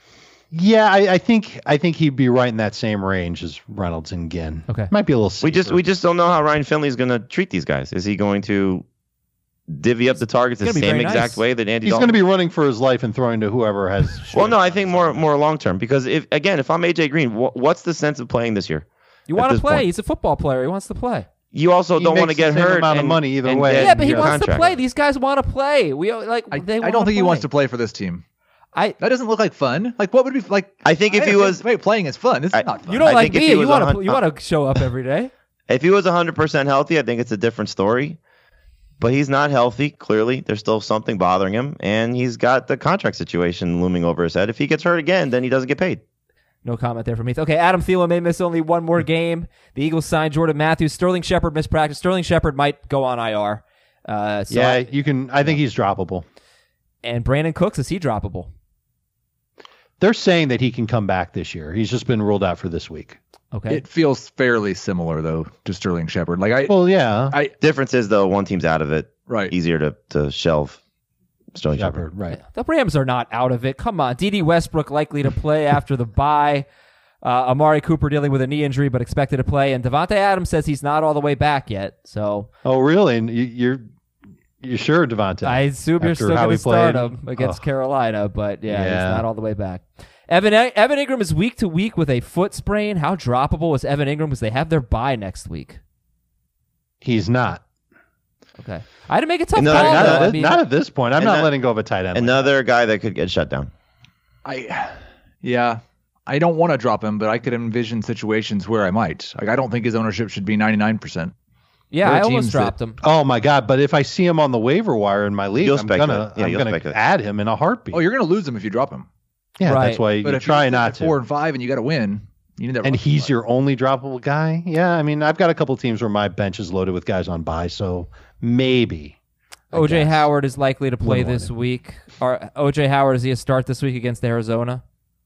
Yeah, I, I think I think he'd be right in that same range as Reynolds and Ginn. Okay. Might be a little. We just safer. we just don't know how Ryan Finley's going to treat these guys. Is he going to divvy up the targets the It's gonna be same very exact nice. way that Andy He's Dalton? going to be running for his life and throwing to whoever has. Well, no, I think more more long term because if again, if I'm A J Green, wh- what's the sense of playing this year? You At want to this play. point. He's a football player. He wants to play. You also He don't want to makes get the same hurt. amount of and- money either and way. get Yeah, but he your wants contract. to play. These guys want to play. We like I, they I wanna don't think he play. wants to play for this team. I That doesn't look like fun. Like, what would be like? I think if I he don't was- wait, playing is fun. This I- is not fun. You don't I like think if me. he You was want a to hun- you want to show up every day. If he was one hundred percent healthy, I think it's a different story. But he's not healthy, clearly. There's still something bothering him, and he's got the contract situation looming over his head. If he gets hurt again, then he doesn't get paid. No comment there from me. Okay, Adam Thielen may miss only one more game. The Eagles signed Jordan Matthews. Sterling Shepard missed practice. Sterling Shepard might go on I R. Uh, so yeah, I- you can. I think he's droppable. and Brandon Cooks, is he droppable? They're saying that he can come back this year. He's just been ruled out for this week. Okay. It feels fairly similar though to Sterling Shepard. Like I, Well, yeah, I Difference is, though, one team's out of it. right. Easier to, to shelve Sterling Shepard. Shepard, right. The Rams are not out of it. Come on. D D Westbrook likely to play after the bye. Uh, Amari Cooper dealing with a knee injury but expected to play. And Devontae Adams says he's not all the way back yet. So Oh, really? And you, you're you sure, Devontae? I assume you're After still how going he to start played? him against Oh. Carolina. But yeah, he's Yeah. not all the way back. Evan Evan Ingram is week to week with a foot sprain. How droppable is Evan Ingram because they have their bye next week? He's not. Okay. I had to make a tough Another- call, Not, though. at, I this- mean, not at this point. I'm and not that- letting go of a tight end. like Another guy that could get shut down. I, yeah. I don't want to drop him, but I could envision situations where I might. Like I don't think his ownership should be ninety-nine percent. yeah, there I are almost teams that- dropped him. that. Oh my God! But if I see him on the waiver wire in my league, You'll I'm speculate. gonna Yeah, I'm you'll gonna speculate. add him in a heartbeat. Oh, you're going to lose him if you drop him. yeah, Right. that's why But you if try you're not at four to. and five and you got to win, you need that. And rushing he's block. your only droppable guy. Yeah, I mean, I've got a couple teams where my bench is loaded with guys on bye, so maybe. I O J guess. Howard is likely to play Wouldn't want this him. week. Or O J Howard, is he a start this week against Arizona?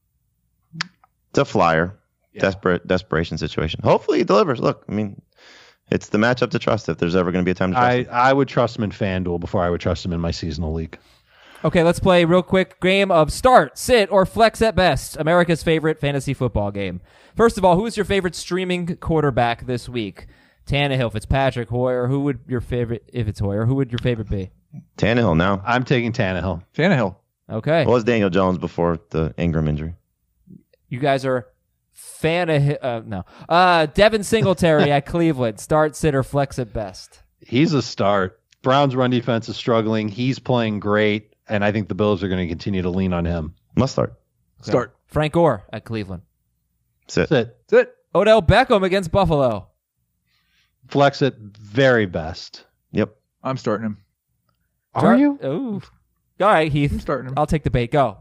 It's a flyer. Desperate desperation situation. Hopefully he delivers. Look, I mean, it's the matchup to trust if there's ever going to be a time to trust I, him. I would trust him in FanDuel before I would trust him in my seasonal league. Okay, let's play a real quick game of start, sit, or flex at best. America's favorite fantasy football game. First of all, who is your favorite streaming quarterback this week? Tannehill, Fitzpatrick, Hoyer. Who would your favorite, if it's Hoyer, who would your favorite be? Tannehill now. I'm taking Tannehill. Tannehill. Okay. What was Daniel Jones before the Ingram injury? You guys are fan of, uh, no. Uh, Devin Singletary at Cleveland. Start, sit, or flex at best. He's a start. Browns' run defense is struggling. He's playing great, and I think the Bills are going to continue to lean on him. Must start. Start. Frank Gore at Cleveland. Sit. That's it. That's it. Odell Beckham against Buffalo. Flex it very best. Yep. I'm starting him. Are Jar- you? Ooh. All right, Heath. I'm starting him. I'll take the bait. Go.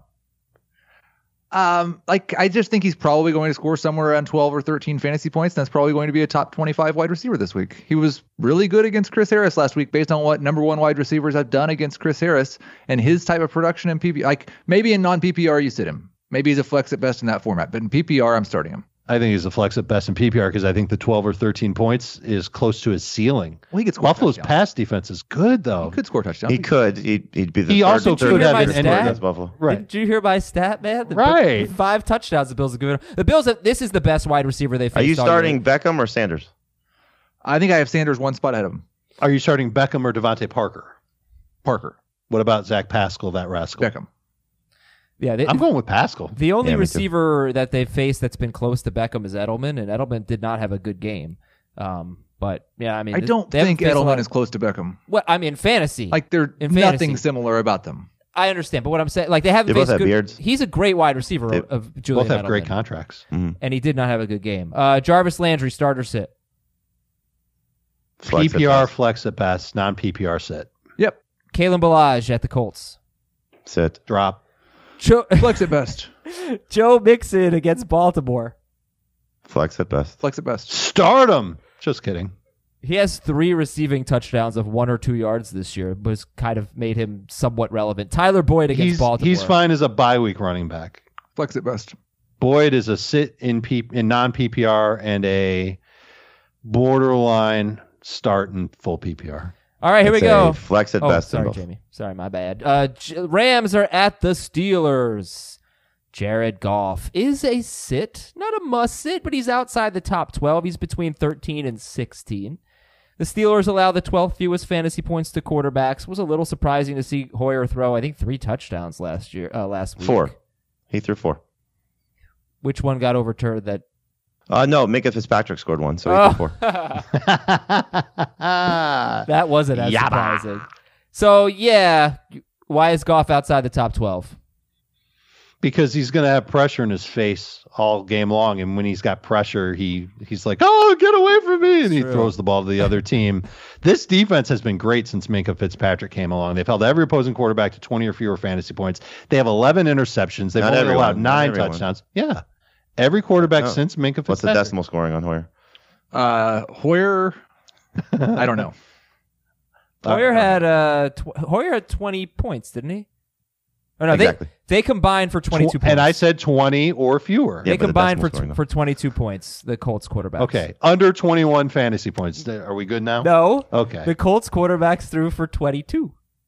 Um, like I just think he's probably going to score somewhere around twelve or thirteen fantasy points. And that's probably going to be a top twenty-five wide receiver this week. He was really good against Chris Harris last week, based on what number one wide receivers have done against Chris Harris and his type of production in P P R. Like maybe in non P P R you sit him. Maybe he's a flex at best in that format, but in P P R I'm starting him. I think he's a flex at best in P P R because I think the twelve or thirteen points is close to his ceiling. Well, he could score Buffalo's touchdowns. pass defense is good, though. He could score touchdowns. He could. He'd, he'd be the He third, also third could have receiver an scored stat. against Buffalo. Right. Did you hear my stat, man? The, Right. Five touchdowns the Bills have given. The Bills, have, this is the best wide receiver they've faced Are you all starting year. Beckham or Sanders? I think I have Sanders one spot ahead of him. Are you starting Beckham or Devontae Parker? Parker. What about Zach Pascal, that rascal? Beckham. Yeah, they, I'm going with Pascal. the only Yeah, me too. receiver that they've faced that's been close to Beckham is Edelman, and Edelman did not have a good game. Um, but yeah, I mean, I don't they haven't think faced a lot Edelman of- is close to Beckham. Well, I mean, fantasy. Like they're In nothing fantasy. similar about them. I understand, but what I'm saying, like they haven't They both faced have good. beards. He's a great wide receiver They of Julian Both have great Edelman, contracts. and he did not have a good game. Uh, Jarvis Landry, starter sit. Flex P P R at best. flex at best, non P P R sit. Yep. Kalen Ballage at the Colts. Sit. Drop. Joe, Flex at best. Joe Mixon against Baltimore. Flex at best. Flex at best. Start him. Just kidding. He has three receiving touchdowns of one or two yards this year, but it's kind of made him somewhat relevant. Tyler Boyd against He's Baltimore. he's fine as a bye week running back. Flex at best. Boyd is a sit in P, in non P P R and a borderline start in full P P R. All right, here we I'd say go. Flex at Oh, best. in sorry, both. Jamie. Sorry, my bad. Uh, J- Rams are at the Steelers. Jared Goff is a sit, not a must sit, but he's outside the top twelve. He's between thirteen and sixteen. The Steelers allow the twelfth fewest fantasy points to quarterbacks. Was a little surprising to see Hoyer throw, I think, three touchdowns last year. Uh, last week. Four. He threw four. Which one got overturned? That Uh, no, Minka Fitzpatrick scored one, so he Oh. threw four. that wasn't as Yabba. surprising. So yeah, why is Goff outside the top twelve? Because he's going to have pressure in his face all game long, and when he's got pressure, he he's like, "Oh, get away from me!" and he True. throws the ball to the other team. This defense has been great since Minka Fitzpatrick came along. They've held every opposing quarterback to twenty or fewer fantasy points. They have eleven interceptions. They've Not only everyone. allowed Not nine everyone. touchdowns. Yeah, every quarterback No. since Minka What's the Fitzpatrick. decimal scoring on Hoyer? Uh, Hoyer. I don't know. Hoyer had uh tw- Hoyer had twenty points, didn't he? Oh no, Exactly. they they combined for twenty-two points. And I said twenty or fewer. Yeah, they but the combined for decimal scoring, t- though. for twenty-two points. The Colts quarterbacks. Okay, under twenty-one fantasy points. Are we good now? No. Okay. The Colts quarterbacks threw for twenty-two.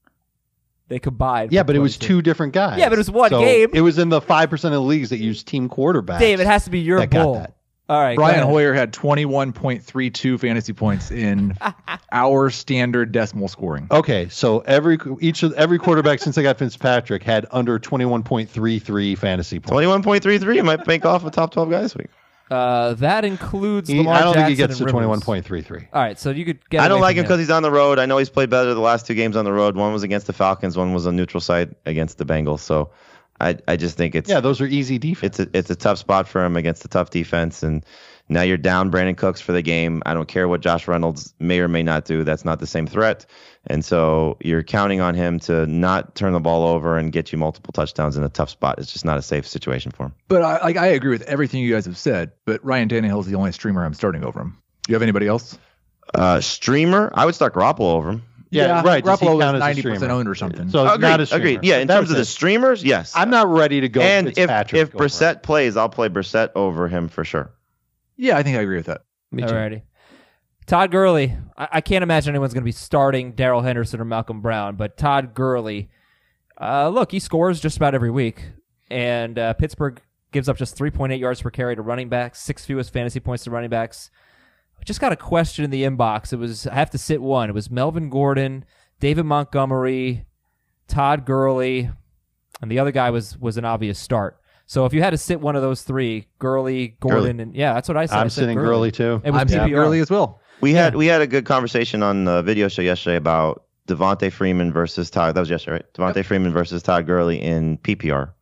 They combined. Yeah, for but it was twenty-two. two different guys. Yeah, but it was one So game. It was in the five percent of the leagues that use team quarterbacks. Dave, it has to be your that got bull. that. All right, go Brian ahead. Hoyer had twenty-one point three two fantasy points in our standard decimal scoring. Okay, so every each of every quarterback since I got Fitzpatrick had under twenty-one point three three fantasy points. twenty-one point three three. Might make off a top twelve guy this week. Uh, that includes He- Lamar I don't Jackson think he gets and to Rivers. twenty-one point three three. All right, so you could get. I don't away like from him because he's on the road. I know he's played better the last two games on the road. One was against the Falcons. One was a neutral site against the Bengals. So I I just think it's Yeah, those are easy defense. it's a it's a tough spot for him against a tough defense. And now you're down Brandon Cooks for the game. I don't care what Josh Reynolds may or may not do. That's not the same threat. And so you're counting on him to not turn the ball over and get you multiple touchdowns in a tough spot. It's just not a safe situation for him. But I, like, I agree with everything you guys have said. But Ryan Tannehill is the only streamer I'm starting over him. Do you have anybody else? Uh, streamer, I would start Garoppolo over him. Yeah, right. Does he Garoppolo count is as a ninety percent streamer? owned or something. So Agreed. not a streamer. Agreed. Yeah, in That's terms of the it. streamers, yes. I'm not ready to go. and if Fitzpatrick if over him. Brissett plays, I'll play Brissett over him for sure. yeah, I think I agree with that. Me too. Alrighty. Todd Gurley. I, I can't imagine anyone's going to be starting Darrell Henderson or Malcolm Brown, but Todd Gurley, uh, look, he scores just about every week, and uh, Pittsburgh gives up just three point eight yards per carry to running backs, six fewest fantasy points to running backs. I just got a question in the inbox. It was, I have to sit one. It was Melvin Gordon, David Montgomery, Todd Gurley, and the other guy was was an obvious start. So if you had to sit one of those three, Gurley, Gordon, Gurley. and yeah, that's what I said. I'm I said sitting Gurley too. It was I'm P P R. sitting early as well. We had we had a good conversation on the video show yesterday about Devontae Freeman versus Todd. That was yesterday, right? Devontae Freeman versus Todd Gurley in P P R,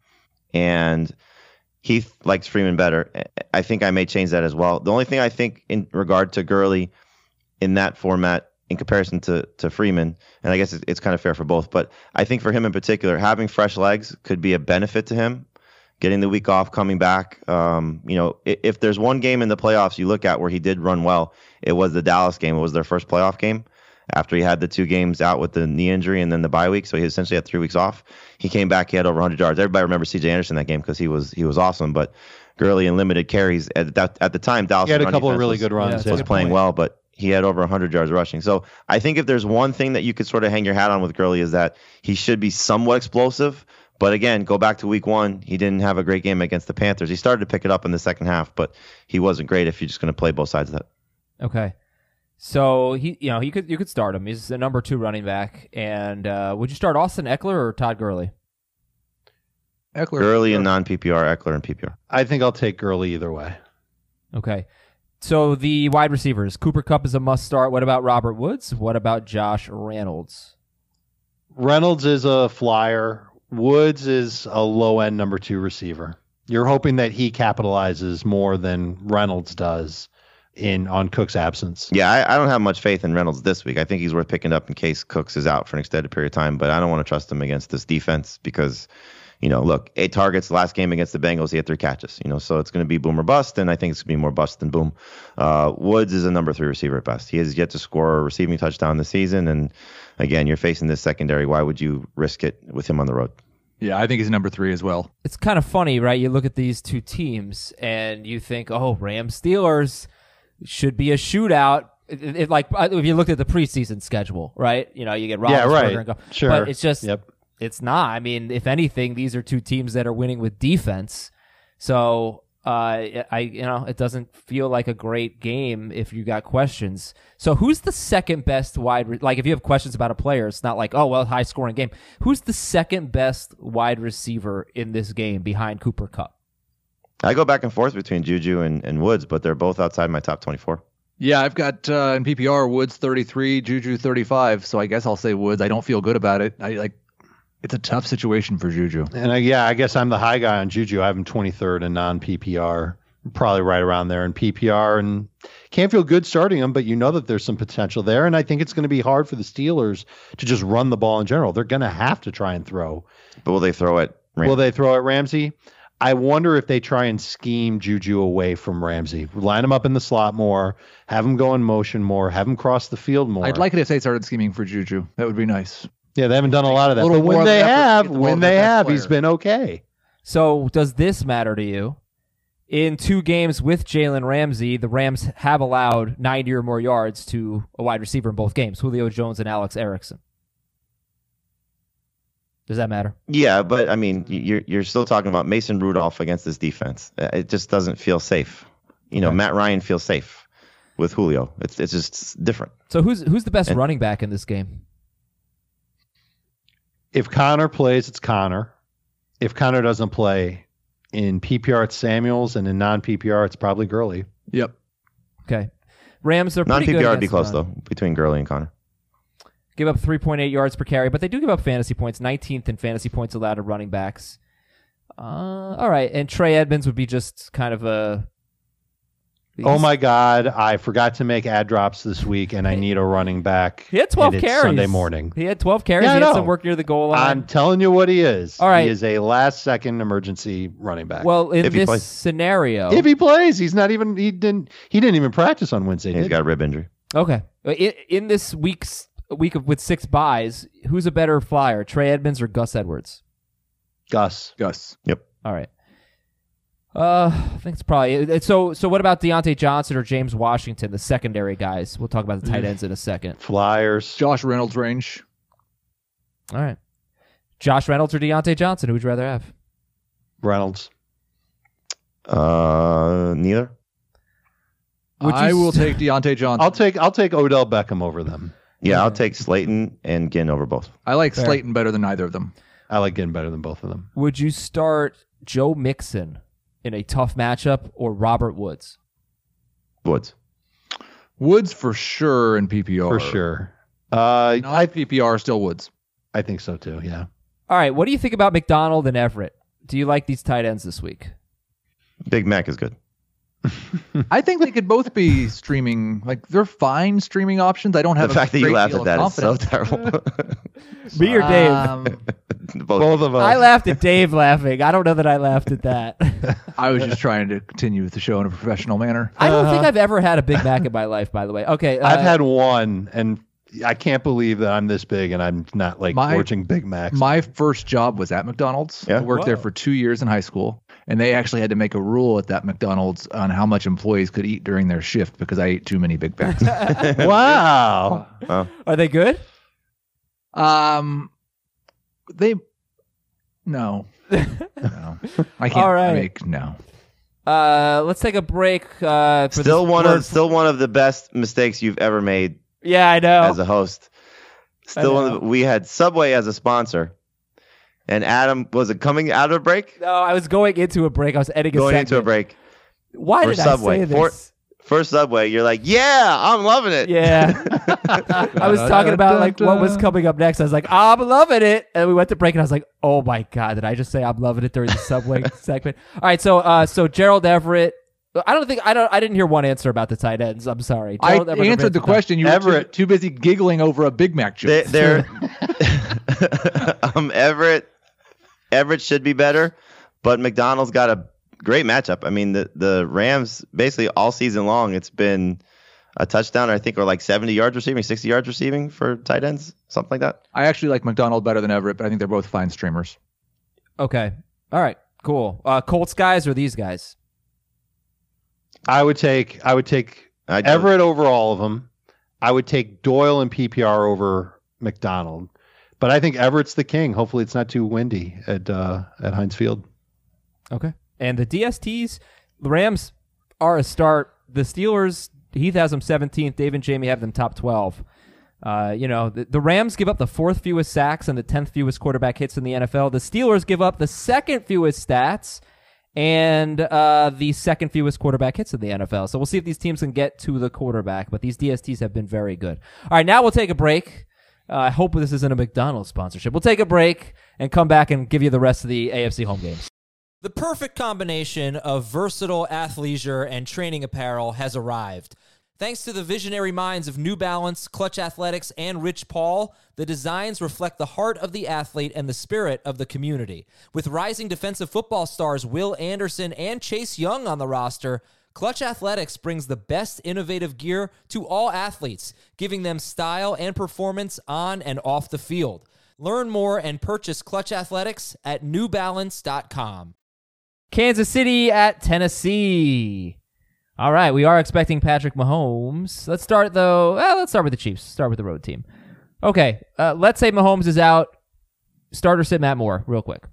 and Heath likes Freeman better. I think I may change that as well. The only thing I think in regard to Gurley in that format in comparison to to Freeman, and I guess it's, it's kind of fair for both, but I think for him in particular, having fresh legs could be a benefit to him. Getting the week off, coming back. Um, you know, if, if there's one game in the playoffs you look at where he did run well, it was the Dallas game. It was their first playoff game after he had the two games out with the knee injury and then the bye week. So he essentially had three weeks off. He came back. He had over one hundred yards. Everybody remembers C J Anderson that game because he was he was awesome. But Gurley in limited carries at that at the time, Dallas He had a run couple of defense really was, good runs. Yeah, that's a was good playing point. well, but he had over one hundred yards rushing. So I think if there's one thing that you could sort of hang your hat on with Gurley is that he should be somewhat explosive. But again, go back to week one. He didn't have a great game against the Panthers. He started to pick it up in the second half, but he wasn't great if you're just going to play both sides of that. Okay. So he, you know, he could you could start him. He's the number two running back. And uh, would you start Austin Eckler or Todd Gurley? Eckler. Gurley in non-P P R, Eckler in P P R. I think I'll take Gurley either way. Okay. So the wide receivers, Cooper Kupp is a must start. What about Robert Woods? What about Josh Reynolds? Reynolds is a flyer. Woods is a low end number two receiver. You're hoping that he capitalizes more than Reynolds does in on Cook's absence. Yeah, I, I don't have much faith in Reynolds this week. I think he's worth picking up in case Cooks is out for an extended period of time, but I don't want to trust him against this defense because, you know, look, eight targets last game against the Bengals, he had three catches, you know, so it's going to be boom or bust, and I think it's going to be more bust than boom. Uh, Woods is a number three receiver at best. He has yet to score a receiving touchdown this season, and again, you're facing this secondary. Why would you risk it with him on the road? Yeah, I think he's number three as well. It's kind of funny, right? You look at these two teams and you think, oh, Rams Steelers should be a shootout. It, it, like if you looked at the preseason schedule, right? You know, you get Roethlisberger Yeah, right. and go, Sure. but it's just, Yep. it's not. I mean, if anything, these are two teams that are winning with defense. So, uh, I, you know, it doesn't feel like a great game if you got questions. So, who's the second best wide? Re- like, if you have questions about a player, it's not like, oh, well, high scoring game. Who's the second best wide receiver in this game behind Cooper Kupp? I go back and forth between Juju and, and Woods, but they're both outside my top twenty-four. Yeah, I've got uh, in P P R Woods thirty-three, Juju thirty-five. So I guess I'll say Woods. I don't feel good about it. I like it's a tough situation for Juju. And I, yeah, I guess I'm the high guy on Juju. I have him twenty-third in non-P P R, probably right around there in P P R, and can't feel good starting him, but you know that there's some potential there, and I think it's going to be hard for the Steelers to just run the ball in general. They're going to have to try and throw. But will they throw it? Will they throw at Ramsey? I wonder if they try and scheme Juju away from Ramsey. Line him up in the slot more, have him go in motion more, have him cross the field more. I'd like it if they started scheming for Juju. That would be nice. Yeah, they haven't done a lot of that. A little But more when of they an effort to have, get the ball when to the they best have, he's player. been okay. So does this matter to you? In two games with Jalen Ramsey, the Rams have allowed ninety or more yards to a wide receiver in both games, Julio Jones and Alex Erickson. Does that matter? Yeah, but I mean, you're you're still talking about Mason Rudolph against this defense. It just doesn't feel safe. You know, Okay. Matt Ryan feels safe with Julio. It's it's just different. So who's who's the best And- running back in this game? If Connor plays, it's Connor. If Connor doesn't play, in P P R, it's Samuels, and in non-P P R, it's probably Gurley. Yep. Okay. Rams are Non pretty P good P R would be against close the run. though between Gurley and Connor. Give up three point eight yards per carry, but they do give up fantasy points, nineteenth in fantasy points allowed to running backs. Uh, all right, and Trey Edmonds would be just kind of a... Oh my God, I forgot to make ad drops this week, and I need a running back. He had twelve and it's carries. Sunday morning. He had twelve carries. Yeah, I he had know. some work near the goal line. I'm telling you what he is. All right. He is a last-second emergency running back. Well, in If he this plays. scenario... if he plays, he's not even. He didn't. He didn't even practice on Wednesday. He's did got he? a rib injury. Okay. In, in this week's week of, with six buys, who's a better flyer, Trey Edmonds or Gus Edwards? Gus. Gus. Yep. All right. Uh, I think it's probably it- so. So what about Deontay Johnson or James Washington, the secondary guys? We'll talk about the tight ends in a second. Flyers. Josh Reynolds range. All right. Josh Reynolds or Deontay Johnson? Who would you rather have? Reynolds. Uh, neither. Would you I will s- take Deontay Johnson. I'll take. I'll take Odell Beckham over them. Yeah, I'll take Slayton and Ginn over both. I like Fair. Slayton better than either of them. I like getting better than both of them. Would you start Joe Mixon in a tough matchup or Robert Woods? Woods. Woods for sure in P P R. For sure. Uh, Not I P P R, still Woods. I think so too. Yeah. All right. What do you think about McDonald and Everett? Do you like these tight ends this week? Big Mac is good. I think they could both be streaming. Like they're fine streaming options. I don't have The a fact that you great laughed deal at of that is so confidence. terrible. Me or Dave? Um, both. Both of us. I laughed at Dave laughing. I don't know that I laughed at that. I was just trying to continue with the show in a professional manner. I don't think I've ever had a Big Mac in my life, by the way. Okay. Uh, I've had one, and I can't believe that I'm this big and I'm not like My- forging Big Macs. My first job was at McDonald's. Yeah? I worked there Whoa. for two years in high school, and they actually had to make a rule at that McDonald's on how much employees could eat during their shift because I ate too many Big Macs. Wow. Are they good? um, they no, no, I can't All right. make no. Uh, let's take a break. Uh, for Still this one word- of still one of the best mistakes you've ever made Yeah, I know. as a host. Still, one know. of the, we had Subway as a sponsor, and Adam was it coming out of a break, no, I was going into a break. I was editing a going into a segment. break Why for did Subway. I say For- this? first Subway, you're like, yeah, I'm loving it. Yeah. I was talking about like what was coming up next. I was like, I'm loving it. And we went to break and I was like, oh my God, did I just say I'm loving it during the Subway segment? All right. So, uh, so Gerald Everett, I don't think, I don't, I didn't hear one answer about the tight ends. I'm sorry. I Gerald Everett answered the top. question. You were Everett. too, too busy giggling over a Big Mac joke. They, they're um, Everett. Everett should be better, but McDonald's got a great matchup. I mean, the the Rams basically all season long, it's been a touchdown, I think, or like seventy yards receiving, sixty yards receiving for tight ends, something like that. I actually like McDonald better than Everett, but I think they're both fine streamers. Okay. All right. Cool. Uh, Colts guys or these guys? I would take I would take I'd- Everett over all of them. I would take Doyle and P P R over McDonald. But I think Everett's the king. Hopefully it's not too windy at uh, at Heinz Field. Okay. And the D S Ts, the Rams are a start. The Steelers, Heath has them seventeenth. Dave and Jamie have them top twelve. Uh, you know, the, the Rams give up the fourth fewest sacks and the tenth fewest quarterback hits in the N F L. The Steelers give up the second fewest stats and uh, the second fewest quarterback hits in the N F L. So we'll see if these teams can get to the quarterback, but these D S Ts have been very good. All right, now we'll take a break. Uh, I hope this isn't a McDonald's sponsorship. We'll take a break and come back and give you the rest of the A F C home games. The perfect combination of versatile athleisure and training apparel has arrived. Thanks to the visionary minds of New Balance, Clutch Athletics, and Rich Paul, the designs reflect the heart of the athlete and the spirit of the community. With rising defensive football stars Will Anderson and Chase Young on the roster, Clutch Athletics brings the best innovative gear to all athletes, giving them style and performance on and off the field. Learn more and purchase Clutch Athletics at new balance dot com. Kansas City at Tennessee. All right, we are expecting Patrick Mahomes. Let's start, though. Well, let's start with the Chiefs. Start with the road team. Okay, uh, let's say Mahomes is out. Start or sit Matt Moore, real quick.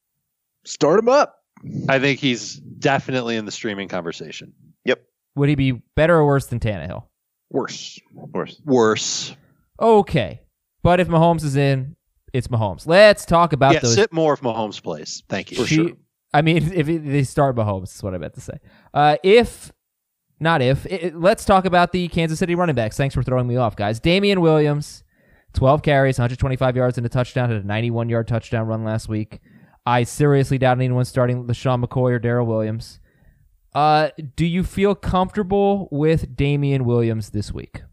Start him up. I think he's definitely in the streaming conversation. Yep. Would he be better or worse than Tannehill? Worse. Worse. Worse. Okay, but if Mahomes is in, it's Mahomes. Let's talk about Yeah, those. sit more if Mahomes plays. Thank you. For She- sure. I mean, if they start Mahomes, is what I meant to say. Uh, if, not if, it, let's talk about the Kansas City running backs. Thanks for throwing me off, guys. Damian Williams, twelve carries, one hundred twenty-five yards and a touchdown, had a ninety-one-yard touchdown run last week. I seriously doubt anyone starting LaShawn McCoy or Darrell Williams. Uh, do you feel comfortable with Damian Williams this week?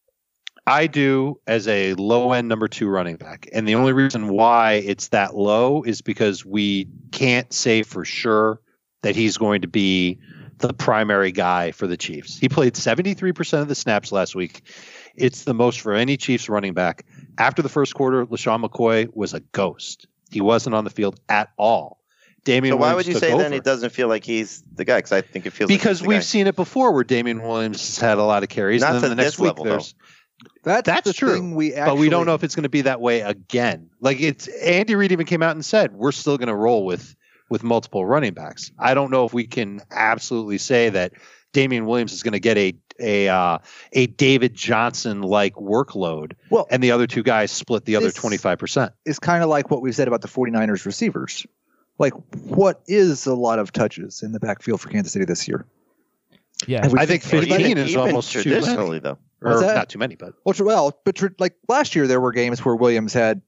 I do as a low-end number two running back. And the only reason why it's that low is because we can't say for sure that he's going to be the primary guy for the Chiefs. He played seventy-three percent of the snaps last week. It's the most for any Chiefs running back. After the first quarter, LaShawn McCoy was a ghost. He wasn't on the field at all. Damian So why Williams would you took say over. then it doesn't feel like he's the guy? Because I think it feels Because like he's the we've guy. seen it before where Damian Williams has had a lot of carries. Not and to then the next this week level, though. there's That's, That's the true, thing we actually, but we don't know if it's going to be that way again. Like it's Andy Reid even came out and said we're still going to roll with with multiple running backs. I don't know if we can absolutely say that Damian Williams is going to get a a uh, a David Johnson like workload, Well, and the other two guys split the other this- twenty-five percent. it's kind of like what we said about the 49ers receivers. Like, what is a lot of touches in the backfield for Kansas City this year? Yeah. Have we I think fixed Even- fifteen is even almost too many. traditionally though. Or What's that? not too many, but Well, tr- well, but tr- like last year, there were games where Williams had,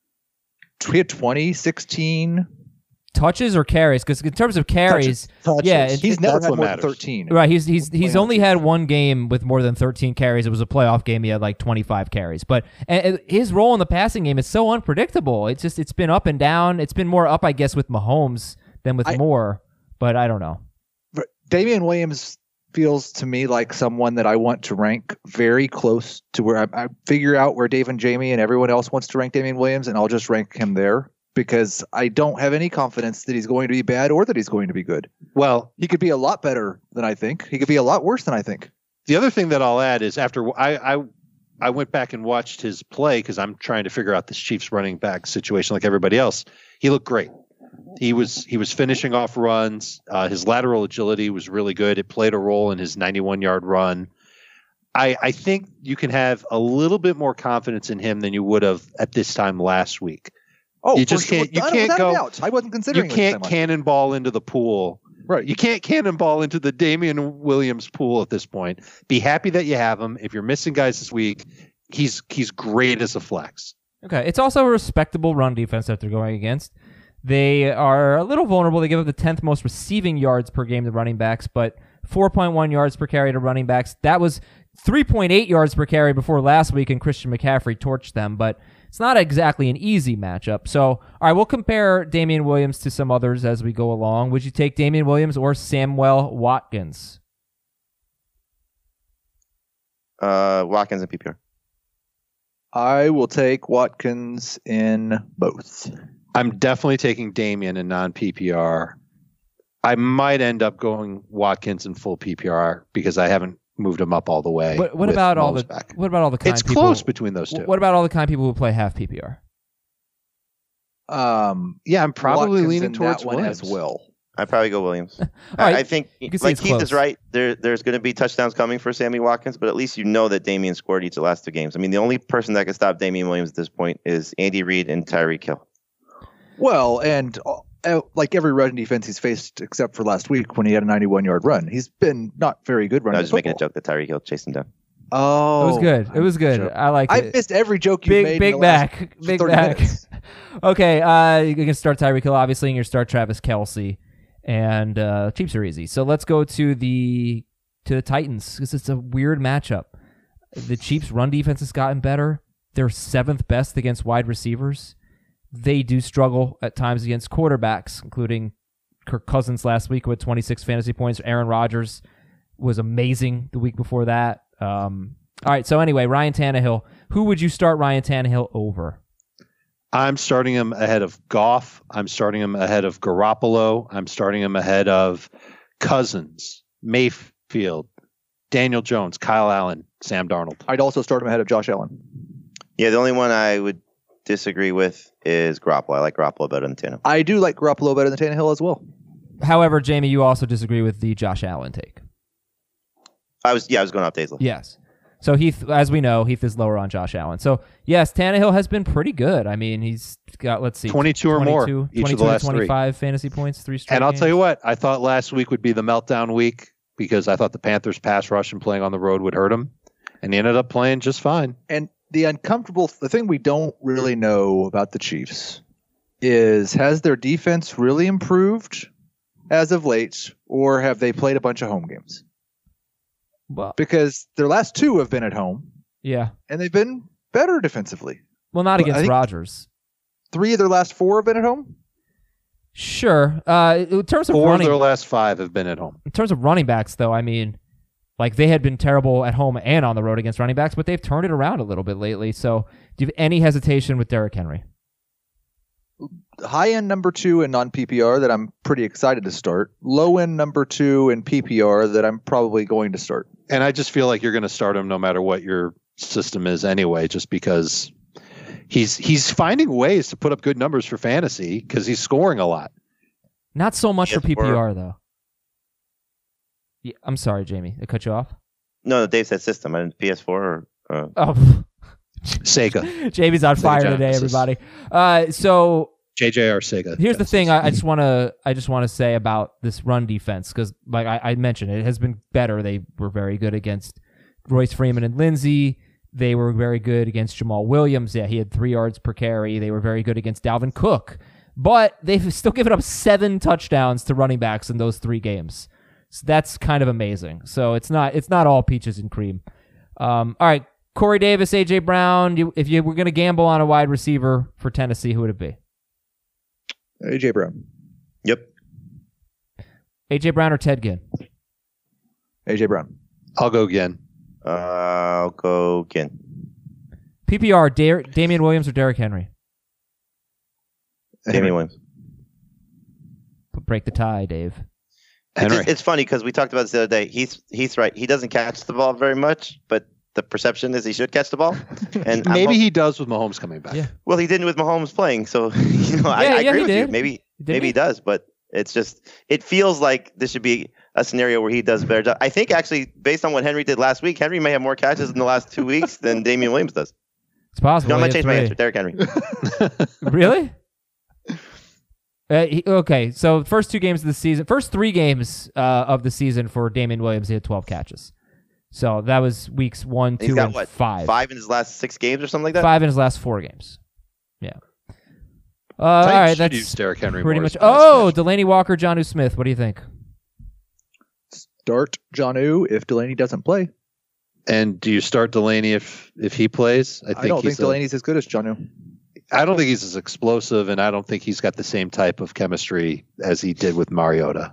he had twenty, sixteen Touches or carries? Because in terms of carries, touches. yeah, it- he's never that's had what more matters. than thirteen. right, he's he's he's Playoff only had one game with more than thirteen carries. It was a playoff game. He had like twenty-five carries. But and, and his role in the passing game is so unpredictable. It's just it's been up and down. It's been more up, I guess, with Mahomes than with I- Moore. But I don't know. But Damian Williams feels to me like someone that I want to rank very close to where I, I figure out where Dave and Jamie and everyone else wants to rank Damian Williams, and I'll just rank him there because I don't have any confidence that he's going to be bad or that he's going to be good. well, He could be a lot better than I think. He could be a lot worse than I think. the other thing that I'll add is after I I, I went back and watched his play because I'm trying to figure out this Chiefs running back situation like everybody else. He looked great. He was he was finishing off runs. Uh, his lateral agility was really good. It played a role in his ninety-one yard run. I I think you can have a little bit more confidence in him than you would have at this time last week. Oh, You for just sure. can't- you Without- can't without a go- doubt. I wasn't You considering. it can't this time last year. cannonball into the pool Right. You can't cannonball into the Damian Williams pool at this point. Be happy that you have him. If you're missing guys this week, he's he's great as a flex. Okay. It's also a respectable run defense that they're going against. They are a little vulnerable. They give up the tenth most receiving yards per game to running backs, but four point one yards per carry to running backs. That was three point eight yards per carry before last week, and Christian McCaffrey torched them, but it's not exactly an easy matchup. So, all right, we'll compare Damian Williams to some others as we go along. Would you take Damian Williams or Samuel Watkins? Uh, Watkins and P P R. I will take Watkins in both. I'm definitely taking Damian in non-P P R. I might end up going Watkins in full P P R because I haven't moved him up all the way. What, what with about all the Mahomes back. what about all the kind It's people, close between those two. What about all the kind people who play half P P R? Um, Yeah, I'm probably Watkins leaning in towards that one Williams. as well. I'd probably go Williams. All I, right, I think, you can say like it's Keith close. is right. There, there's going to be touchdowns coming for Sammy Watkins, but at least you know that Damian scored each of the last two games. I mean, the only person that can stop Damian Williams at this point is Andy Reid and Tyreek Hill. Well, and uh, like every run defense he's faced, except for last week when he had a ninety-one yard run, he's been not very good running. I was just the making a football. joke that Tyreek Hill chased him down. Oh, It was good. It was good. Joke. I like I it. missed every joke you Big made. Big in the last Mac. Big thirty Mac. minutes. Okay, uh, you can start Tyreek Hill, obviously, and you start Travis Kelce. And uh, Chiefs are easy. So let's go to the to the Titans because it's a weird matchup. The Chiefs' run defense has gotten better. They're seventh best against wide receivers. They do struggle at times against quarterbacks, including Kirk Cousins last week with twenty-six fantasy points. Aaron Rodgers was amazing the week before that. Um, all right, so anyway, Ryan Tannehill. Who would you start Ryan Tannehill over? I'm starting him ahead of Goff. I'm starting him ahead of Garoppolo. I'm starting him ahead of Cousins, Mayfield, Daniel Jones, Kyle Allen, Sam Darnold. I'd also start him ahead of Josh Allen. Yeah, the only one I would disagree with is Garoppolo. I like Garoppolo better than Tannehill. I do like Garoppolo better than Tannehill as well. However, Jamie, you also disagree with the Josh Allen take. I was yeah, I was going off Daisel. Yes. So Heath, as we know, Heath is lower on Josh Allen. So yes, Tannehill has been pretty good. I mean, he's got let's see, twenty-two or more twenty-two, each of twenty-two the last to twenty-five fantasy points, three straight. And I'll games. tell you what, I thought last week would be the meltdown week because I thought the Panthers pass rush and playing on the road would hurt him. And he ended up playing just fine. And the uncomfortable, the thing we don't really know about the Chiefs is has their defense really improved as of late, or have they played a bunch of home games? Well, Because their last two have been at home, yeah. and they've been better defensively. Well, not Well, I against think- Rodgers. Three of their last four have been at home. Sure. Uh, in terms of Four of running, their last five have been at home. in terms of running backs, though, I mean, like they had been terrible at home and on the road against running backs, but they've turned it around a little bit lately. So, do you have any hesitation with Derrick Henry? High end number two in non P P R that I'm pretty excited to start. Low end number two in P P R that I'm probably going to start. And I just feel like you're going to start him no matter what your system is anyway, just because he's he's finding ways to put up good numbers for fantasy because he's scoring a lot. Not so much Yeah, for P P R, or- though. Yeah, I'm sorry, Jamie. I cut you off. No, no, Dave said system. I didn't P S four or uh, Oh, Sega. Jamie's on fire Sega today, Genesis. everybody. Uh, so J J R Sega. here's the Genesis. thing. I, I just want to. I just want to say about this run defense because, like I, I mentioned, it has been better. They were very good against Royce Freeman and Lindsey. They were very good against Jamal Williams. Yeah, he had three yards per carry. They were very good against Dalvin Cook, but they've still given up seven touchdowns to running backs in those three games. So that's kind of amazing. So it's not. It's not all peaches and cream. Um, all right, Corey Davis, A J Brown. You, if you were going to gamble on a wide receiver for Tennessee, who would it be? A J Brown. yep. A J Brown or Ted Ginn? A J Brown. I'll go again. Uh, I'll go Ginn. P P R, Dar- Damian Williams or Derrick Henry? Damian Williams. Break the tie, Dave. It's, Henry. it's funny because we talked about this the other day. He's he's right. He doesn't catch the ball very much, but the perception is he should catch the ball. And I'm Maybe hop- he does with Mahomes coming back. Yeah. well, he didn't with Mahomes playing, so you know I, Yeah, I yeah, agree he with did. you. Maybe Didn't maybe he? he does, but it's just it feels like this should be a scenario where he does a better job. I think actually, based on what Henry did last week, Henry may have more catches in the last two weeks than Damian Williams does. It's possible. No, I'm He gonna had change my three. answer. Derrick Henry. Really? Uh, he, okay, so first two games of the season, first three games uh, of the season for Damian Williams, he had twelve catches. So that was weeks one, He's two, got and what, five. Five in his last six games or something like that? Five in his last four games. Yeah. Uh, all Titans right, should that's use Derrick Henry pretty more much. as a pass Oh, catcher. Delaney Walker, Jonnu Smith. What do you think? Start Jonnu if Delaney doesn't play. And do you start Delaney if if he plays? I think I don't he's think a- Delaney's as good as Jonnu. I don't think he's as explosive, and I don't think he's got the same type of chemistry as he did with Mariota.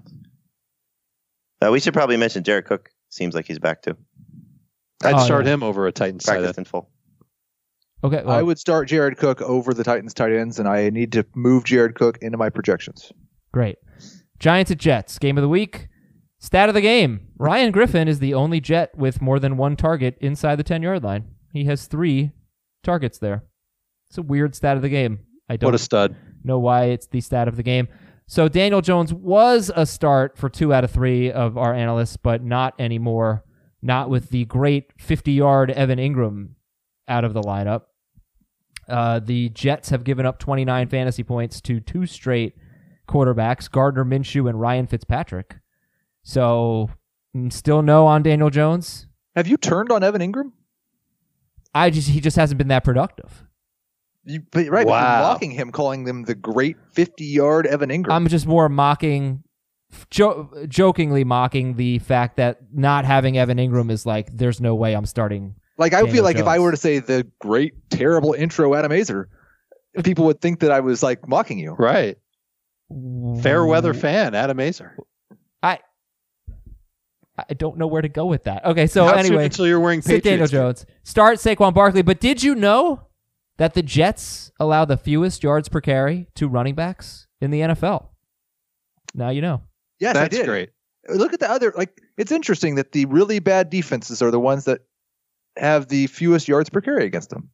Uh, we should probably mention Jared Cook. Seems like he's back too. I'd Oh, start yeah. him over a Titans tight Practiced end. in full. Okay, well, I would start Jared Cook over the Titans tight ends, and I need to move Jared Cook into my projections. great. Giants at Jets, game of the week. Stat of the game. Ryan Griffin is the only Jet with more than one target inside the ten-yard line. He has three targets there. It's a weird stat of the game. I don't What a stud. know why it's the stat of the game. So Daniel Jones was a start for two out of three of our analysts, but not anymore. Not with the great fifty-yard Evan Ingram out of the lineup. Uh, the Jets have given up twenty-nine fantasy points to two straight quarterbacks, Gardner Minshew and Ryan Fitzpatrick. So mm, still no on Daniel Jones. Have you turned on Evan Ingram? I just he just hasn't been that productive. You, but, right, but Wow. you're mocking him, calling them the great fifty-yard Evan Ingram. I'm just more mocking, jo- jokingly mocking the fact that not having Evan Ingram is like, there's no way I'm starting. like I Daniel feel like if I Jones. were to say the great, terrible intro Adam Azer, people would think that I was like mocking you. Right. Fair weather fan, Adam Azer. I I don't know where to go with that. Okay, so How soon anyway, until you're wearing sit Daniel Patriots gear? Jones. Start Saquon Barkley. But did you know that the Jets allow the fewest yards per carry to running backs in the N F L? Now you know. Yes, That's I did. great. Look at the other. Like, it's interesting that the really bad defenses are the ones that have the fewest yards per carry against them.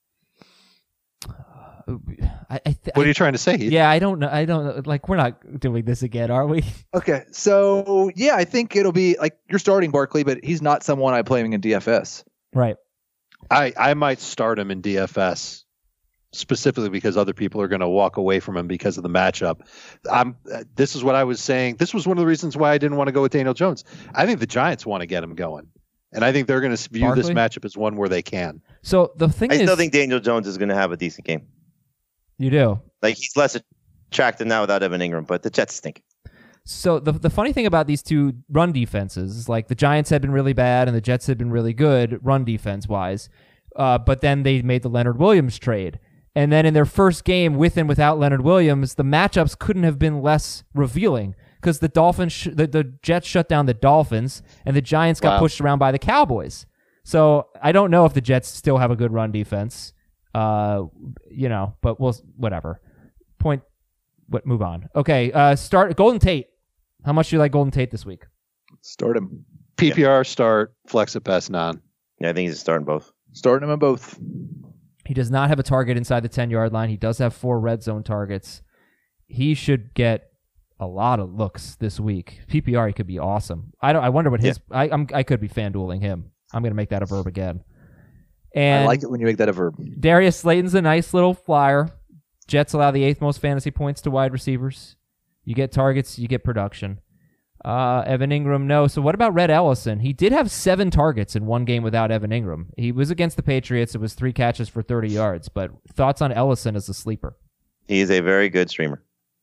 I, I th- What are you trying to say, Heath? Yeah, I don't know. I don't know. Like, we're not doing this again, are we? Okay, so yeah, I think it'll be like you're starting Barkley, but he's not someone I'm playing in D F S. Right. I, I might start him in D F S specifically because other people are going to walk away from him because of the matchup. I'm, uh, this is what I was saying. This was one of the reasons why I didn't want to go with Daniel Jones. I think the Giants want to get him going. And I think they're going to view Barkley? this matchup as one where they can. So the thing I is, still think Daniel Jones is going to have a decent game. you do. Like he's less attractive now without Evan Ingram, but the Jets stink. So the the funny thing about these two run defenses is like the Giants had been really bad and the Jets had been really good run defense wise, uh, but then they made the Leonard Williams trade, and then in their first game with and without Leonard Williams, the matchups couldn't have been less revealing because the Dolphins, sh- the the Jets shut down the Dolphins, and the Giants got Wow. pushed around by the Cowboys. So I don't know if the Jets still have a good run defense, uh, you know, but we'll whatever. Point. What? Move on. Okay. Uh, start Golden Tate. How much do you like Golden Tate this week? Start him. P P R start, flex at best, non. Yeah, I think he's starting both. Starting him in both. He does not have a target inside the ten-yard line. He does have four red zone targets. He should get a lot of looks this week. P P R, he could be awesome. I don't. I wonder what his. I I'm, I could be FanDueling him. I'm going to make that a verb again. And I like it when you make that a verb. Darius Slayton's a nice little flyer. Jets allow the eighth most fantasy points to wide receivers. You get targets, you get production. Uh, Evan Ingram, no. So what about Red Ellison? He did have seven targets in one game without Evan Ingram. He was against the Patriots. It was three catches for thirty yards. But thoughts on Ellison as a sleeper? He is a very good streamer.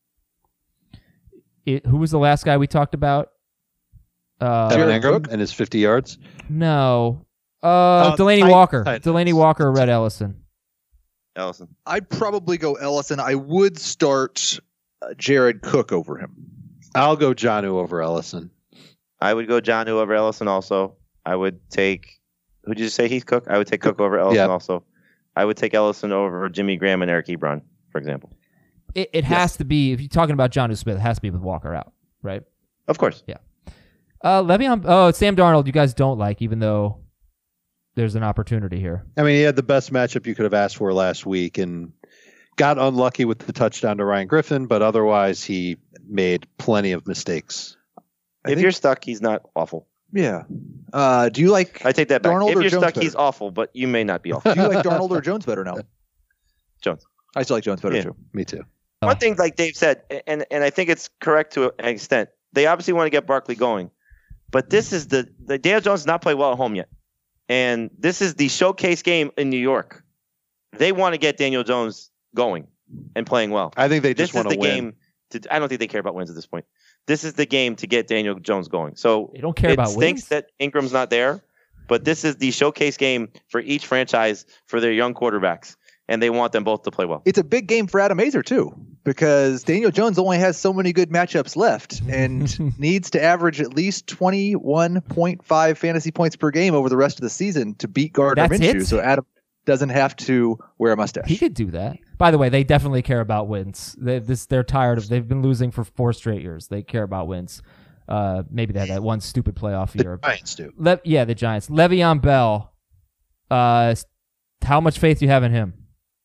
It, who was the last guy we talked about? Uh, Evan Jared Ingram Cook? and his fifty yards. no. Uh, Uh, Delaney Titans, Walker. Titans. Delaney Walker or Red Ellison? Ellison. I'd probably go Ellison. I would start uh, Jared Cook over him. I'll go Jonnu over Ellison. I would go Jonnu over Ellison also. I would take, who did you say Heath Cook? I would take Cook over Ellison Yeah. also. I would take Ellison over Jimmy Graham and Eric Ebron, for example. It, it has to be, if you're talking about Jonnu Smith, it has to be with Walker out, right? Of course. Uh, Le'Veon, oh, Sam Darnold, you guys don't like, even though there's an opportunity here. I mean, he had the best matchup you could have asked for last week and got unlucky with the touchdown to Ryan Griffin, but otherwise he made plenty of mistakes. I if think- you're stuck, he's not awful. Yeah. Uh, do you like I take that back. Darnold if or you're Jones stuck, better? he's awful, but you may not be awful. do you like Darnold or Jones better now? Jones. I still like Jones better Yeah. too. Me too. one thing, like Dave said, and and I think it's correct to an extent. They obviously want to get Barkley going, but this is the the Daniel Jones has not played well at home yet, and this is the showcase game in New York. They want to get Daniel Jones going and playing well. I think they this just is want the to win. game. To, I don't think they care about wins at this point. This is the game to get Daniel Jones going. So They don't care it about stinks wins? that Ingram's not there, but this is the showcase game for each franchise for their young quarterbacks, and they want them both to play well. It's a big game for Adam Azer too, because Daniel Jones only has so many good matchups left and needs to average at least twenty-one point five fantasy points per game over the rest of the season to beat Gardner That's Minshew. it? So Adam doesn't have to wear a mustache. He could do that. By the way, they definitely care about wins. They, this, they're tired of. They've been losing for four straight years. They care about wins. Uh, maybe they had that one stupid playoff The year. Giants do. Le- yeah, the Giants. Le'Veon Bell. Uh, how much faith do you have in him?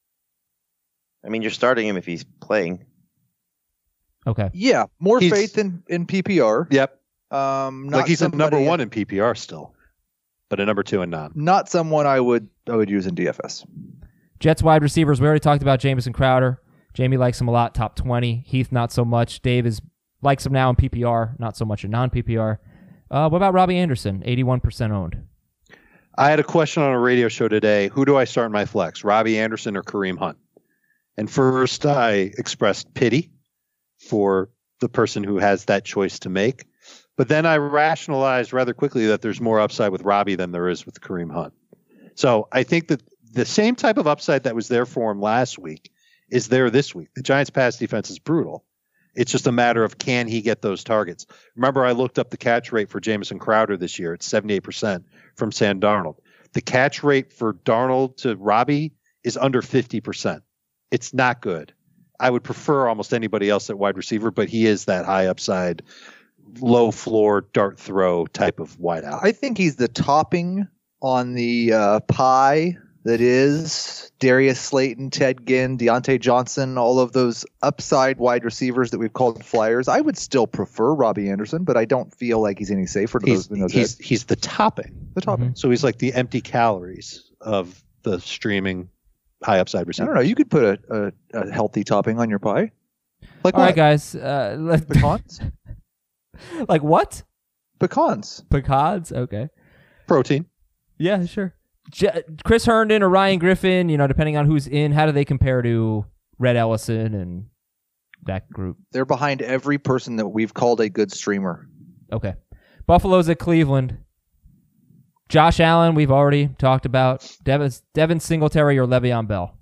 I mean, you're starting him if he's playing. Okay. Yeah, more He's- faith in, in P P R. Yep. Um, not Like he's a number somebody- one in P P R still, but a number two in non. Not someone I would I would use in D F S. Jets wide receivers. We already talked about Jamison Crowder. Jamie likes him a lot, top twenty. Heath, not so much. Dave is likes him now in P P R, not so much in non-P P R. Uh, what about Robbie Anderson, eighty-one percent owned? I had a question on a radio show today. Who do I start in my flex, Robbie Anderson or Kareem Hunt? And first, I expressed pity for the person who has that choice to make. But then I rationalized rather quickly that there's more upside with Robbie than there is with Kareem Hunt. So I think that the same type of upside that was there for him last week is there this week. The Giants' pass defense is brutal. It's just a matter of can he get those targets. Remember, I looked up the catch rate for Jamison Crowder this year. It's seventy-eight percent from Sam Darnold. The catch rate for Darnold to Robbie is under fifty percent. It's not good. I would prefer almost anybody else at wide receiver, but he is that high upside, low floor, dart throw type of wideout. I think he's the topping on the uh, pie that is Darius Slayton, Ted Ginn, Deontay Johnson, all of those upside wide receivers that we've called flyers. I would still prefer Robbie Anderson, but I don't feel like he's any safer to He's, those, in those he's, heads. he's the topping. The topping. So he's like the empty calories of the streaming high upside I receiver. don't know. You could put a, a, a healthy topping on your pie. Like All what? right, guys. Uh, let- Pecans? like what? Pecans. Pecans? Okay. Protein. Yeah, sure. J- Chris Herndon or Ryan Griffin, you know, depending on who's in, how do they compare to Red Ellison and that group? They're behind every person that we've called a good streamer. Okay. Buffalo's at Cleveland. Josh Allen, we've already talked about. Devin, Devin Singletary or Le'Veon Bell?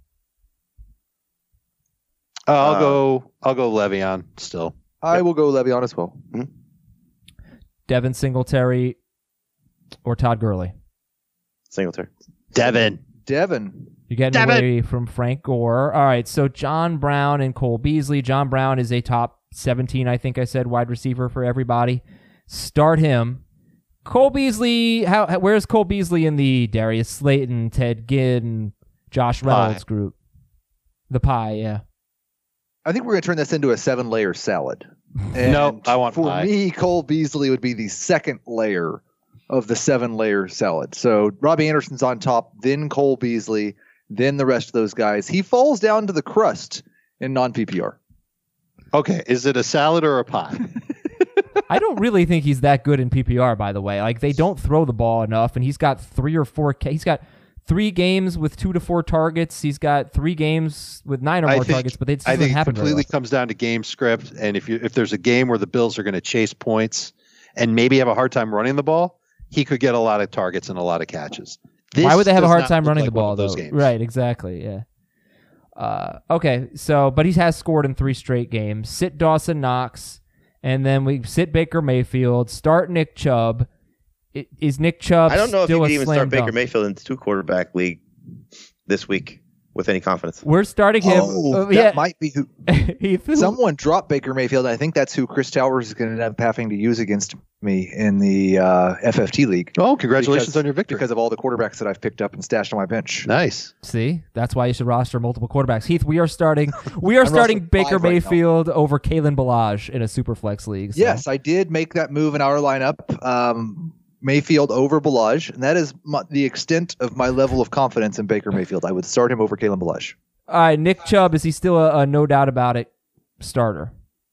Uh, I'll Uh, go. I'll go Le'Veon still. I will go Le'Veon as well. Devin Singletary or Todd Gurley? Singletary. Devin. Devin. You're getting Damn it. away from Frank Gore. All right, so John Brown and Cole Beasley. John Brown is a top seventeen, I think I said, wide receiver for everybody. Start him. Cole Beasley, how, how where's Cole Beasley in the Darius Slayton, Ted Ginn, Josh Reynolds Pie. group? The pie, yeah. I think we're going to turn this into a seven-layer salad. No, And I want for pie. me, Cole Beasley would be the second layer of the seven-layer salad. So Robbie Anderson's on top, then Cole Beasley, then the rest of those guys. He falls down to the crust in non-P P R. Okay, is it a salad or a pie? I don't really think he's that good in P P R, by the way. Like, they don't throw the ball enough, and he's got three or four. He's got three games with two to four targets. He's got three games with nine or I more think- targets, but it just I doesn't think it happen very completely often. comes down to game script, and if you if there's a game where the Bills are going to chase points and maybe have a hard time running the ball, he could get a lot of targets and a lot of catches. This Why would they have a does hard not time look running like the one ball, of those though? games. Right, exactly, yeah. Uh, okay, so, but he has scored in three straight games. Sit Dawson Knox, and then we sit Baker Mayfield, start Nick Chubb. I- Is Nick Chubb I don't know if you still could a even slam start Baker dunk? Mayfield in the two quarterback league this week with any confidence. We're starting him. Oh, uh, that yeah, might be who. he threw- Someone dropped Baker Mayfield. I think that's who Chris Towers is going to end up having to use against me in the uh, F F T league. Oh, congratulations Because- on your victory. Because of all the quarterbacks that I've picked up and stashed on my bench. Nice. See, that's why you should roster multiple quarterbacks. Heath, we are starting. We are I'm starting rostering Baker five right now. Mayfield over Kalen Balaj in a super flex league. so- Yes, I did make that move in our lineup. Um, Mayfield over Balaj, and that is my, the extent of my level of confidence in Baker Mayfield. I would start him over Kalen Balaj. All right, Nick Chubb, is he still a, a no doubt about it starter.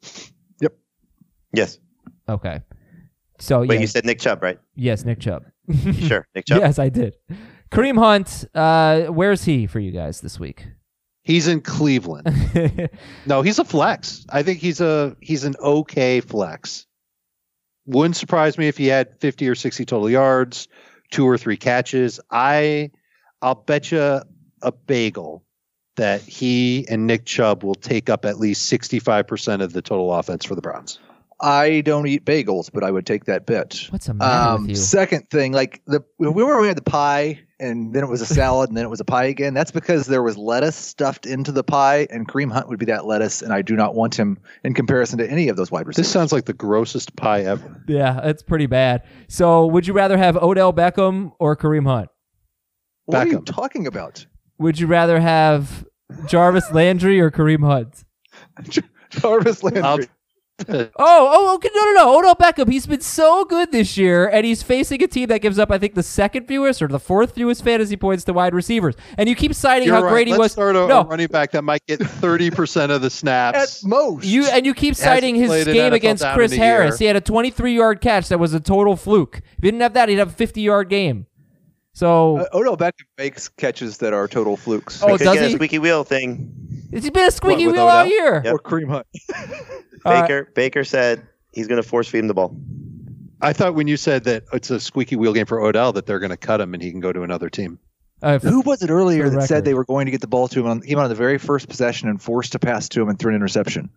Yes. Okay. So Wait, yeah, you said Nick Chubb, right? yes, Nick Chubb. Sure, Nick Chubb. Yes, I did. Kareem Hunt, uh, where's he for you guys this week? He's in Cleveland. No, he's a flex. I think he's a he's an okay flex. Wouldn't surprise me if he had fifty or sixty total yards, two or three catches. I I'll bet you a bagel that he and Nick Chubb will take up at least sixty-five percent of the total offense for the Browns. I don't eat bagels, but I would take that bet. What's the matter Um, with you? second thing, like the we were we had the pie, and then it was a salad, and then it was a pie again. That's because there was lettuce stuffed into the pie, and Kareem Hunt would be that lettuce, and I do not want him in comparison to any of those wide receivers. This sounds like the grossest pie ever. Yeah, it's pretty bad. So would you rather have Odell Beckham or Kareem Hunt? What are you Beckham. talking about? Would you rather have Jarvis Landry or Kareem Hunt? Jarvis Landry. I'll- Oh, oh, okay, no, no, no. Odell Beckham, he's been so good this year, and he's facing a team that gives up, I think, the second fewest or the fourth fewest fantasy points to wide receivers. And you keep citing You're how right. great he Let's was. start a, no, a running back that might get thirty percent of the At snaps. most. you and you keep citing his played in game N F L against down Chris in a Harris. year. He had a twenty-three-yard catch that was a total fluke. If he didn't have that, he'd have a fifty-yard game. So, Uh, Odell Beckham makes catches that are total flukes. oh, Could does get a he? squeaky wheel thing. He's been a squeaky What, with wheel all Odell? year. Yep. Or Kareem Hunt. All right. Baker Baker said he's going to force feed him the ball. I thought when you said that it's a squeaky wheel game for Odell that they're going to cut him and he can go to another team. Uh, Who was it earlier For the that record. said they were going to get the ball to him on, him on the very first possession and forced a pass to him and threw an interception?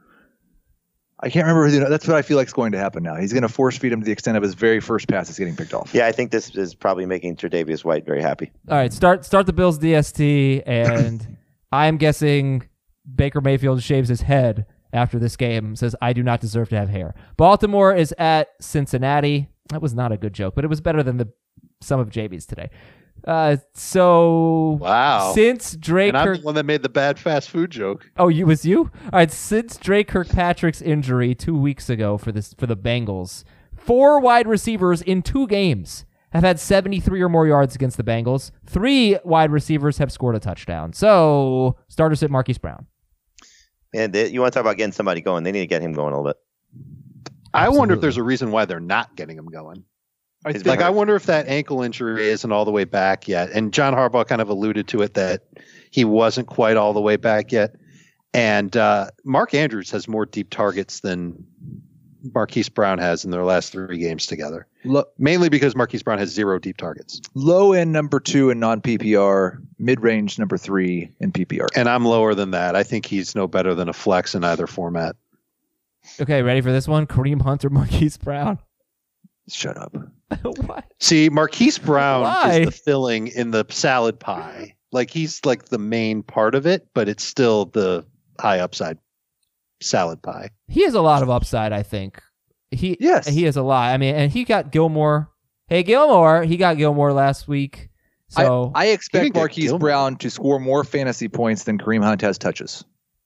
I can't remember who. That's what I feel like is going to happen now. He's going to force feed him to the extent of his very first pass is getting picked off. Yeah, I think this is probably making Tre'Davious White very happy. All right, start start the Bills D S T, and I'm guessing Baker Mayfield shaves his head after this game, says, I do not deserve to have hair. Baltimore is at Cincinnati. That was not a good joke, but it was better than the some of J B's today. Uh, so Wow. since Drake And I'm Kirk, the one that made the bad fast food joke. oh, you was you? All right, since Drake Kirkpatrick's injury two weeks ago for this for the Bengals, four wide receivers in two games have had seventy-three or more yards against the Bengals. Three wide receivers have scored a touchdown. So starter sit Marquise Brown. And they, you want to talk about getting somebody going? They need to get him going a little bit. I wonder Absolutely. if there's a reason why they're not getting him going. I He's think, Like, been I hurt. wonder if that ankle injury isn't all the way back yet. And John Harbaugh kind of alluded to it that he wasn't quite all the way back yet. And uh, Mark Andrews has more deep targets than Marquise Brown has in their last three games together. lo- Mainly because Marquise Brown has zero deep targets. low end number two in non P P R, mid range number three in P P R. And I'm lower than that. I think he's no better than a flex in either format. Okay, ready for this one? Kareem Hunt or Marquise Brown? Shut up. What? See, Marquise Brown Why? is the filling in the salad pie. Like, he's like the main part of it, but it's still the high upside salad pie. He has a lot of upside, I think. He Yes. he has a lot. I mean, and he got Gilmore. Hey, Gilmore, he got Gilmore last week. So I, I He expect didn't get Marquise Gilmore. Brown to score more fantasy points than Kareem Hunt has touches.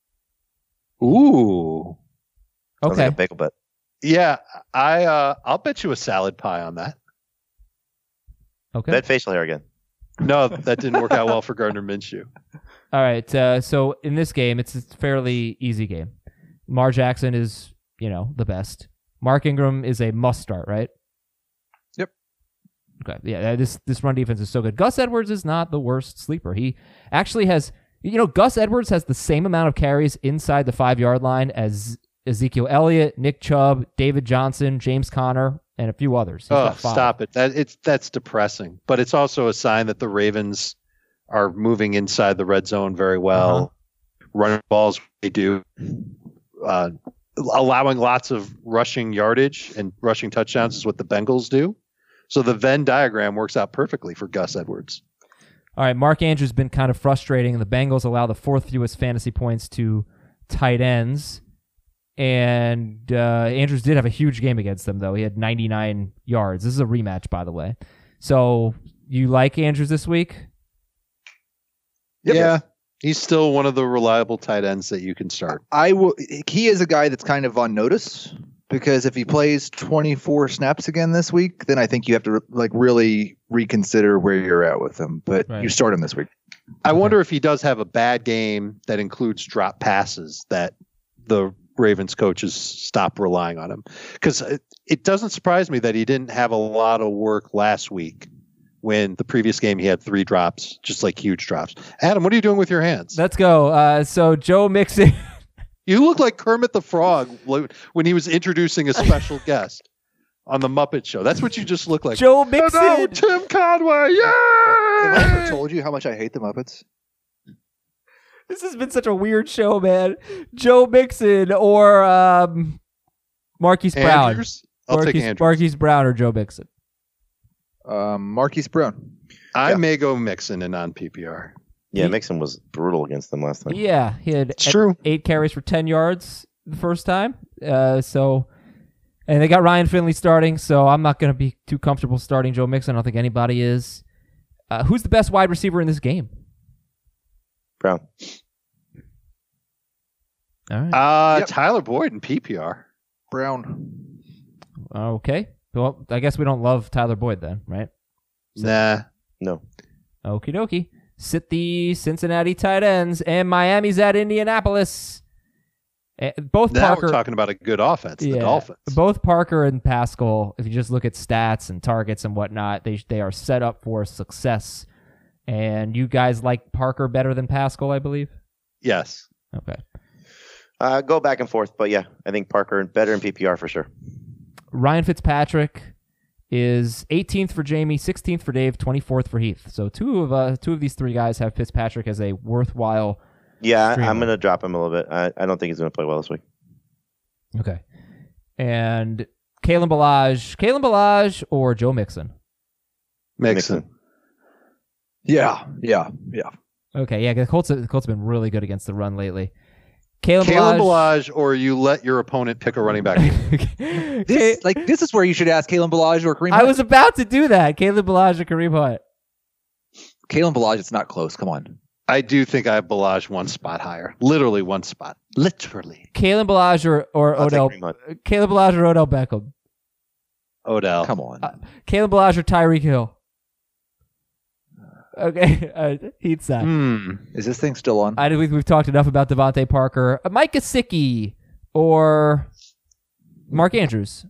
Ooh. Sounds okay. like a bagel bet. Yeah, I uh I'll bet you a salad pie on that. Okay. Bet facial hair again. No, that didn't work out well for Gardner Minshew. All right. Uh, so in this game, it's a fairly easy game. Lamar Jackson is, you know, the best. Mark Ingram is a must start, right? Yep. Okay. Yeah. This this run defense is so good. Gus Edwards is not the worst sleeper. He actually has, you know, Gus Edwards has the same amount of carries inside the five yard line as Ezekiel Elliott, Nick Chubb, David Johnson, James Conner, and a few others. He's Oh, got five. stop it. That it's that's depressing. But it's also a sign that the Ravens are moving inside the red zone very well. Uh-huh. Running balls they do. Uh, allowing lots of rushing yardage and rushing touchdowns is what the Bengals do. So the Venn diagram works out perfectly for Gus Edwards. All right, Mark Andrews has been kind of frustrating. The Bengals allow the fourth fewest fantasy points to tight ends. And uh, Andrews did have a huge game against them, though. He had ninety-nine yards. This is a rematch, by the way. So you like Andrews this week? Yep. Yeah. He's still one of the reliable tight ends that you can start. I will. He is a guy that's kind of on notice because if he plays twenty-four snaps again this week, then I think you have to like really reconsider where you're at with him. But Right. you start him this week. I wonder if he does have a bad game that includes drop passes that the Ravens coaches stop relying on him. Because it, it doesn't surprise me that he didn't have a lot of work last week when the previous game he had three drops, just like huge drops. Adam, what are you doing with your hands? Let's go. Uh, so Joe Mixon. You look like Kermit the Frog when he was introducing a special guest on the Muppet Show. That's what you just look like. Joe Mixon. Oh, no, Tim Conway. Yeah. Have I ever told you how much I hate the Muppets? This has been such a weird show, man. Joe Mixon or um, Marquise Brown. Andrews? I'll Marquise, take Andrews. Marquise Brown or Joe Mixon. Um, Marquise Brown. I Yeah. may go Mixon in non P P R. Yeah, Mixon was brutal against them last time. Yeah, he had It's true. eight carries for ten yards the first time. Uh, so, and they got Ryan Finley starting, so I'm not going to be too comfortable starting Joe Mixon. I don't think anybody is. Uh, who's the best wide receiver in this game? Brown. All right. Uh, Yep. Tyler Boyd in P P R. Brown. Okay. Well, I guess we don't love Tyler Boyd then, right? Nah. No. Okie dokie. Sit the Cincinnati tight ends, and Miami's at Indianapolis. Eh, Both Now Parker. we're talking about a good offense, the Dolphins. Both Parker and Pascal, if you just look at stats and targets and whatnot, they they are set up for success. And you guys like Parker better than Pascal, I believe? Yes. Okay. Uh, go back and forth, but yeah, I think Parker better in P P R for sure. Ryan Fitzpatrick is eighteenth for Jamie, sixteenth for Dave, twenty-fourth for Heath. So two of uh, two of these three guys have Fitzpatrick as a worthwhile. Yeah, I, streamer. I'm going to drop him a little bit. I, I don't think he's going to play well this week. Okay. And Kalen Ballage, Kalen Ballage or Joe Mixon? Mixon. Yeah, yeah, yeah. Okay, yeah, the Colts, the Colts have been really good against the run lately. Kalen Kalen Ballage. Ballage, or you let your opponent pick a running back. This like this is where you should ask Kalen Ballage or Kareem I Hunt. was about to do that. Caleb Ballage or Kareem Hunt. Kalen Ballage, it's not close. Come on. I do think I have Ballage one spot higher. Literally one spot. Literally. Caleb Ballage or, or I'll take Odell. Kareem Hunt. Caleb Ballage or Odell Beckham. Odell. Come on. Uh, Caleb Ballage or Tyreek Hill. Okay, uh, Heath side. Hmm. Is this thing still on? I think we've, we've talked enough about Devontae Parker. Uh, Mike Gesicki or Mark Andrews.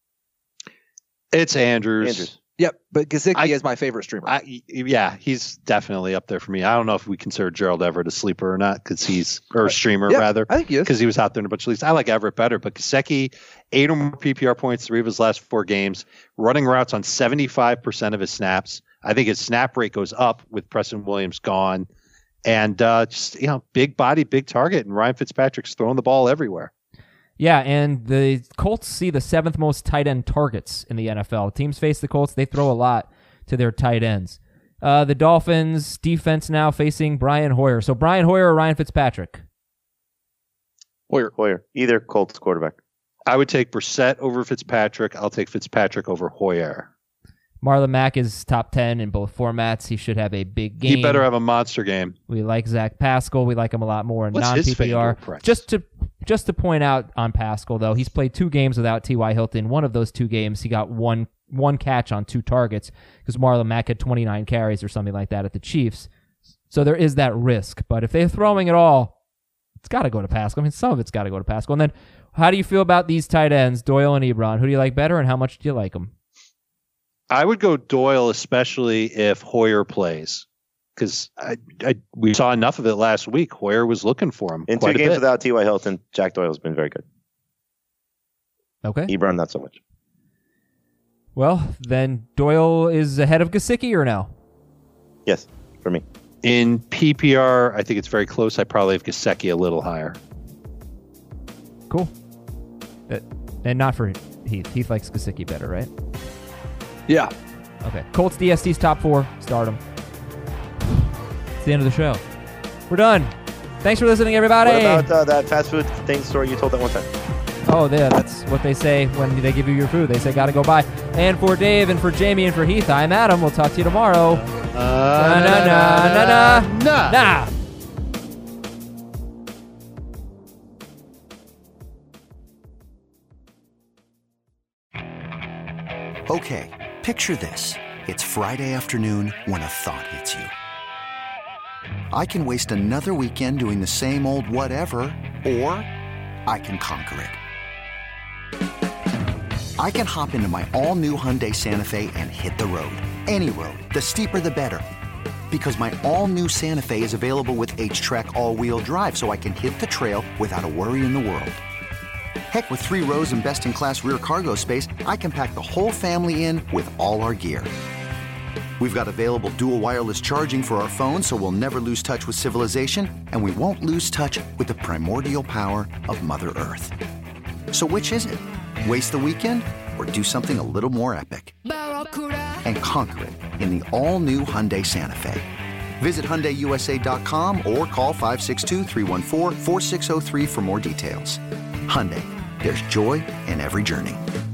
It's Andrews. Andrews. Yep, but Gesicki I- is my favorite streamer. I, yeah, he's definitely up there for me. I don't know if we consider Gerald Everett a sleeper or not, because he's or a streamer yeah, rather, I think he is. because he was out there in a bunch of leagues. I like Everett better, but Gesicki, eight or more P P R points, three of his last four games, running routes on seventy-five percent of his snaps. I think his snap rate goes up with Preston Williams gone, and uh, just you know, big body, big target, and Ryan Fitzpatrick's throwing the ball everywhere. Yeah, and the Colts see the seventh most tight end targets in the N F L. Teams face the Colts, they throw a lot to their tight ends. Uh, the Dolphins defense now facing Brian Hoyer. So Brian Hoyer or Ryan Fitzpatrick? Hoyer. Hoyer. Either Colts quarterback. I would take Brissett over Fitzpatrick. I'll take Fitzpatrick over Hoyer. Marlon Mack is top ten in both formats. He should have a big game. He better have a monster game. We like Zach Pascal. We like him a lot more in What's his non-P P R. FanDuel price? Just to just to point out on Pascal, though, he's played two games without T Y. Hilton. One of those two games, he got one one catch on two targets because Marlon Mack had twenty-nine carries or something like that at the Chiefs. So there is that risk. But if they're throwing it all, it's got to go to Pascal. I mean, some of it's got to go to Pascal. And then how do you feel about these tight ends, Doyle and Ebron? Who do you like better, and how much do you like them? I would go Doyle, especially if Hoyer plays, because I, I we saw enough of it last week. Hoyer was looking for him. In two quite a games bit. without T Y. Hilton, Jack Doyle's been very good. Okay. Ebron, not so much. Well, then Doyle is ahead of Gesicki or no? Yes, for me. In P P R, I think it's very close. I probably have Gesicki a little higher. Cool. Uh, and not for Heath. Heath likes Gesicki better, right? yeah. Okay. Colts D S T's top four. Start them. It's the end of the show. We're done. Thanks for listening, everybody. What about uh, that fast food thing story you told that one time? Oh, yeah, that's what they say when they give you your food. They say, gotta go buy. And for Dave and for Jamie and for Heath, I'm Adam. We'll talk to you tomorrow. Uh, na, na, na, na, na. Nah. Okay, picture this. It's Friday afternoon when a thought hits you. I can waste another weekend doing the same old whatever, or I can conquer it. I can hop into my all-new Hyundai Santa Fe and hit the road. Any road. The steeper, the better. Because my all-new Santa Fe is available with H-Track all-wheel drive, so I can hit the trail without a worry in the world. Heck, with three rows and best-in-class rear cargo space, I can pack the whole family in with all our gear. We've got available dual wireless charging for our phones, so we'll never lose touch with civilization, and we won't lose touch with the primordial power of Mother Earth. So which is it? Waste the weekend or do something a little more epic? And conquer it in the all-new Hyundai Santa Fe. Visit Hyundai U S A dot com or call five six two, three one four, four six zero three for more details. Hyundai, there's joy in every journey.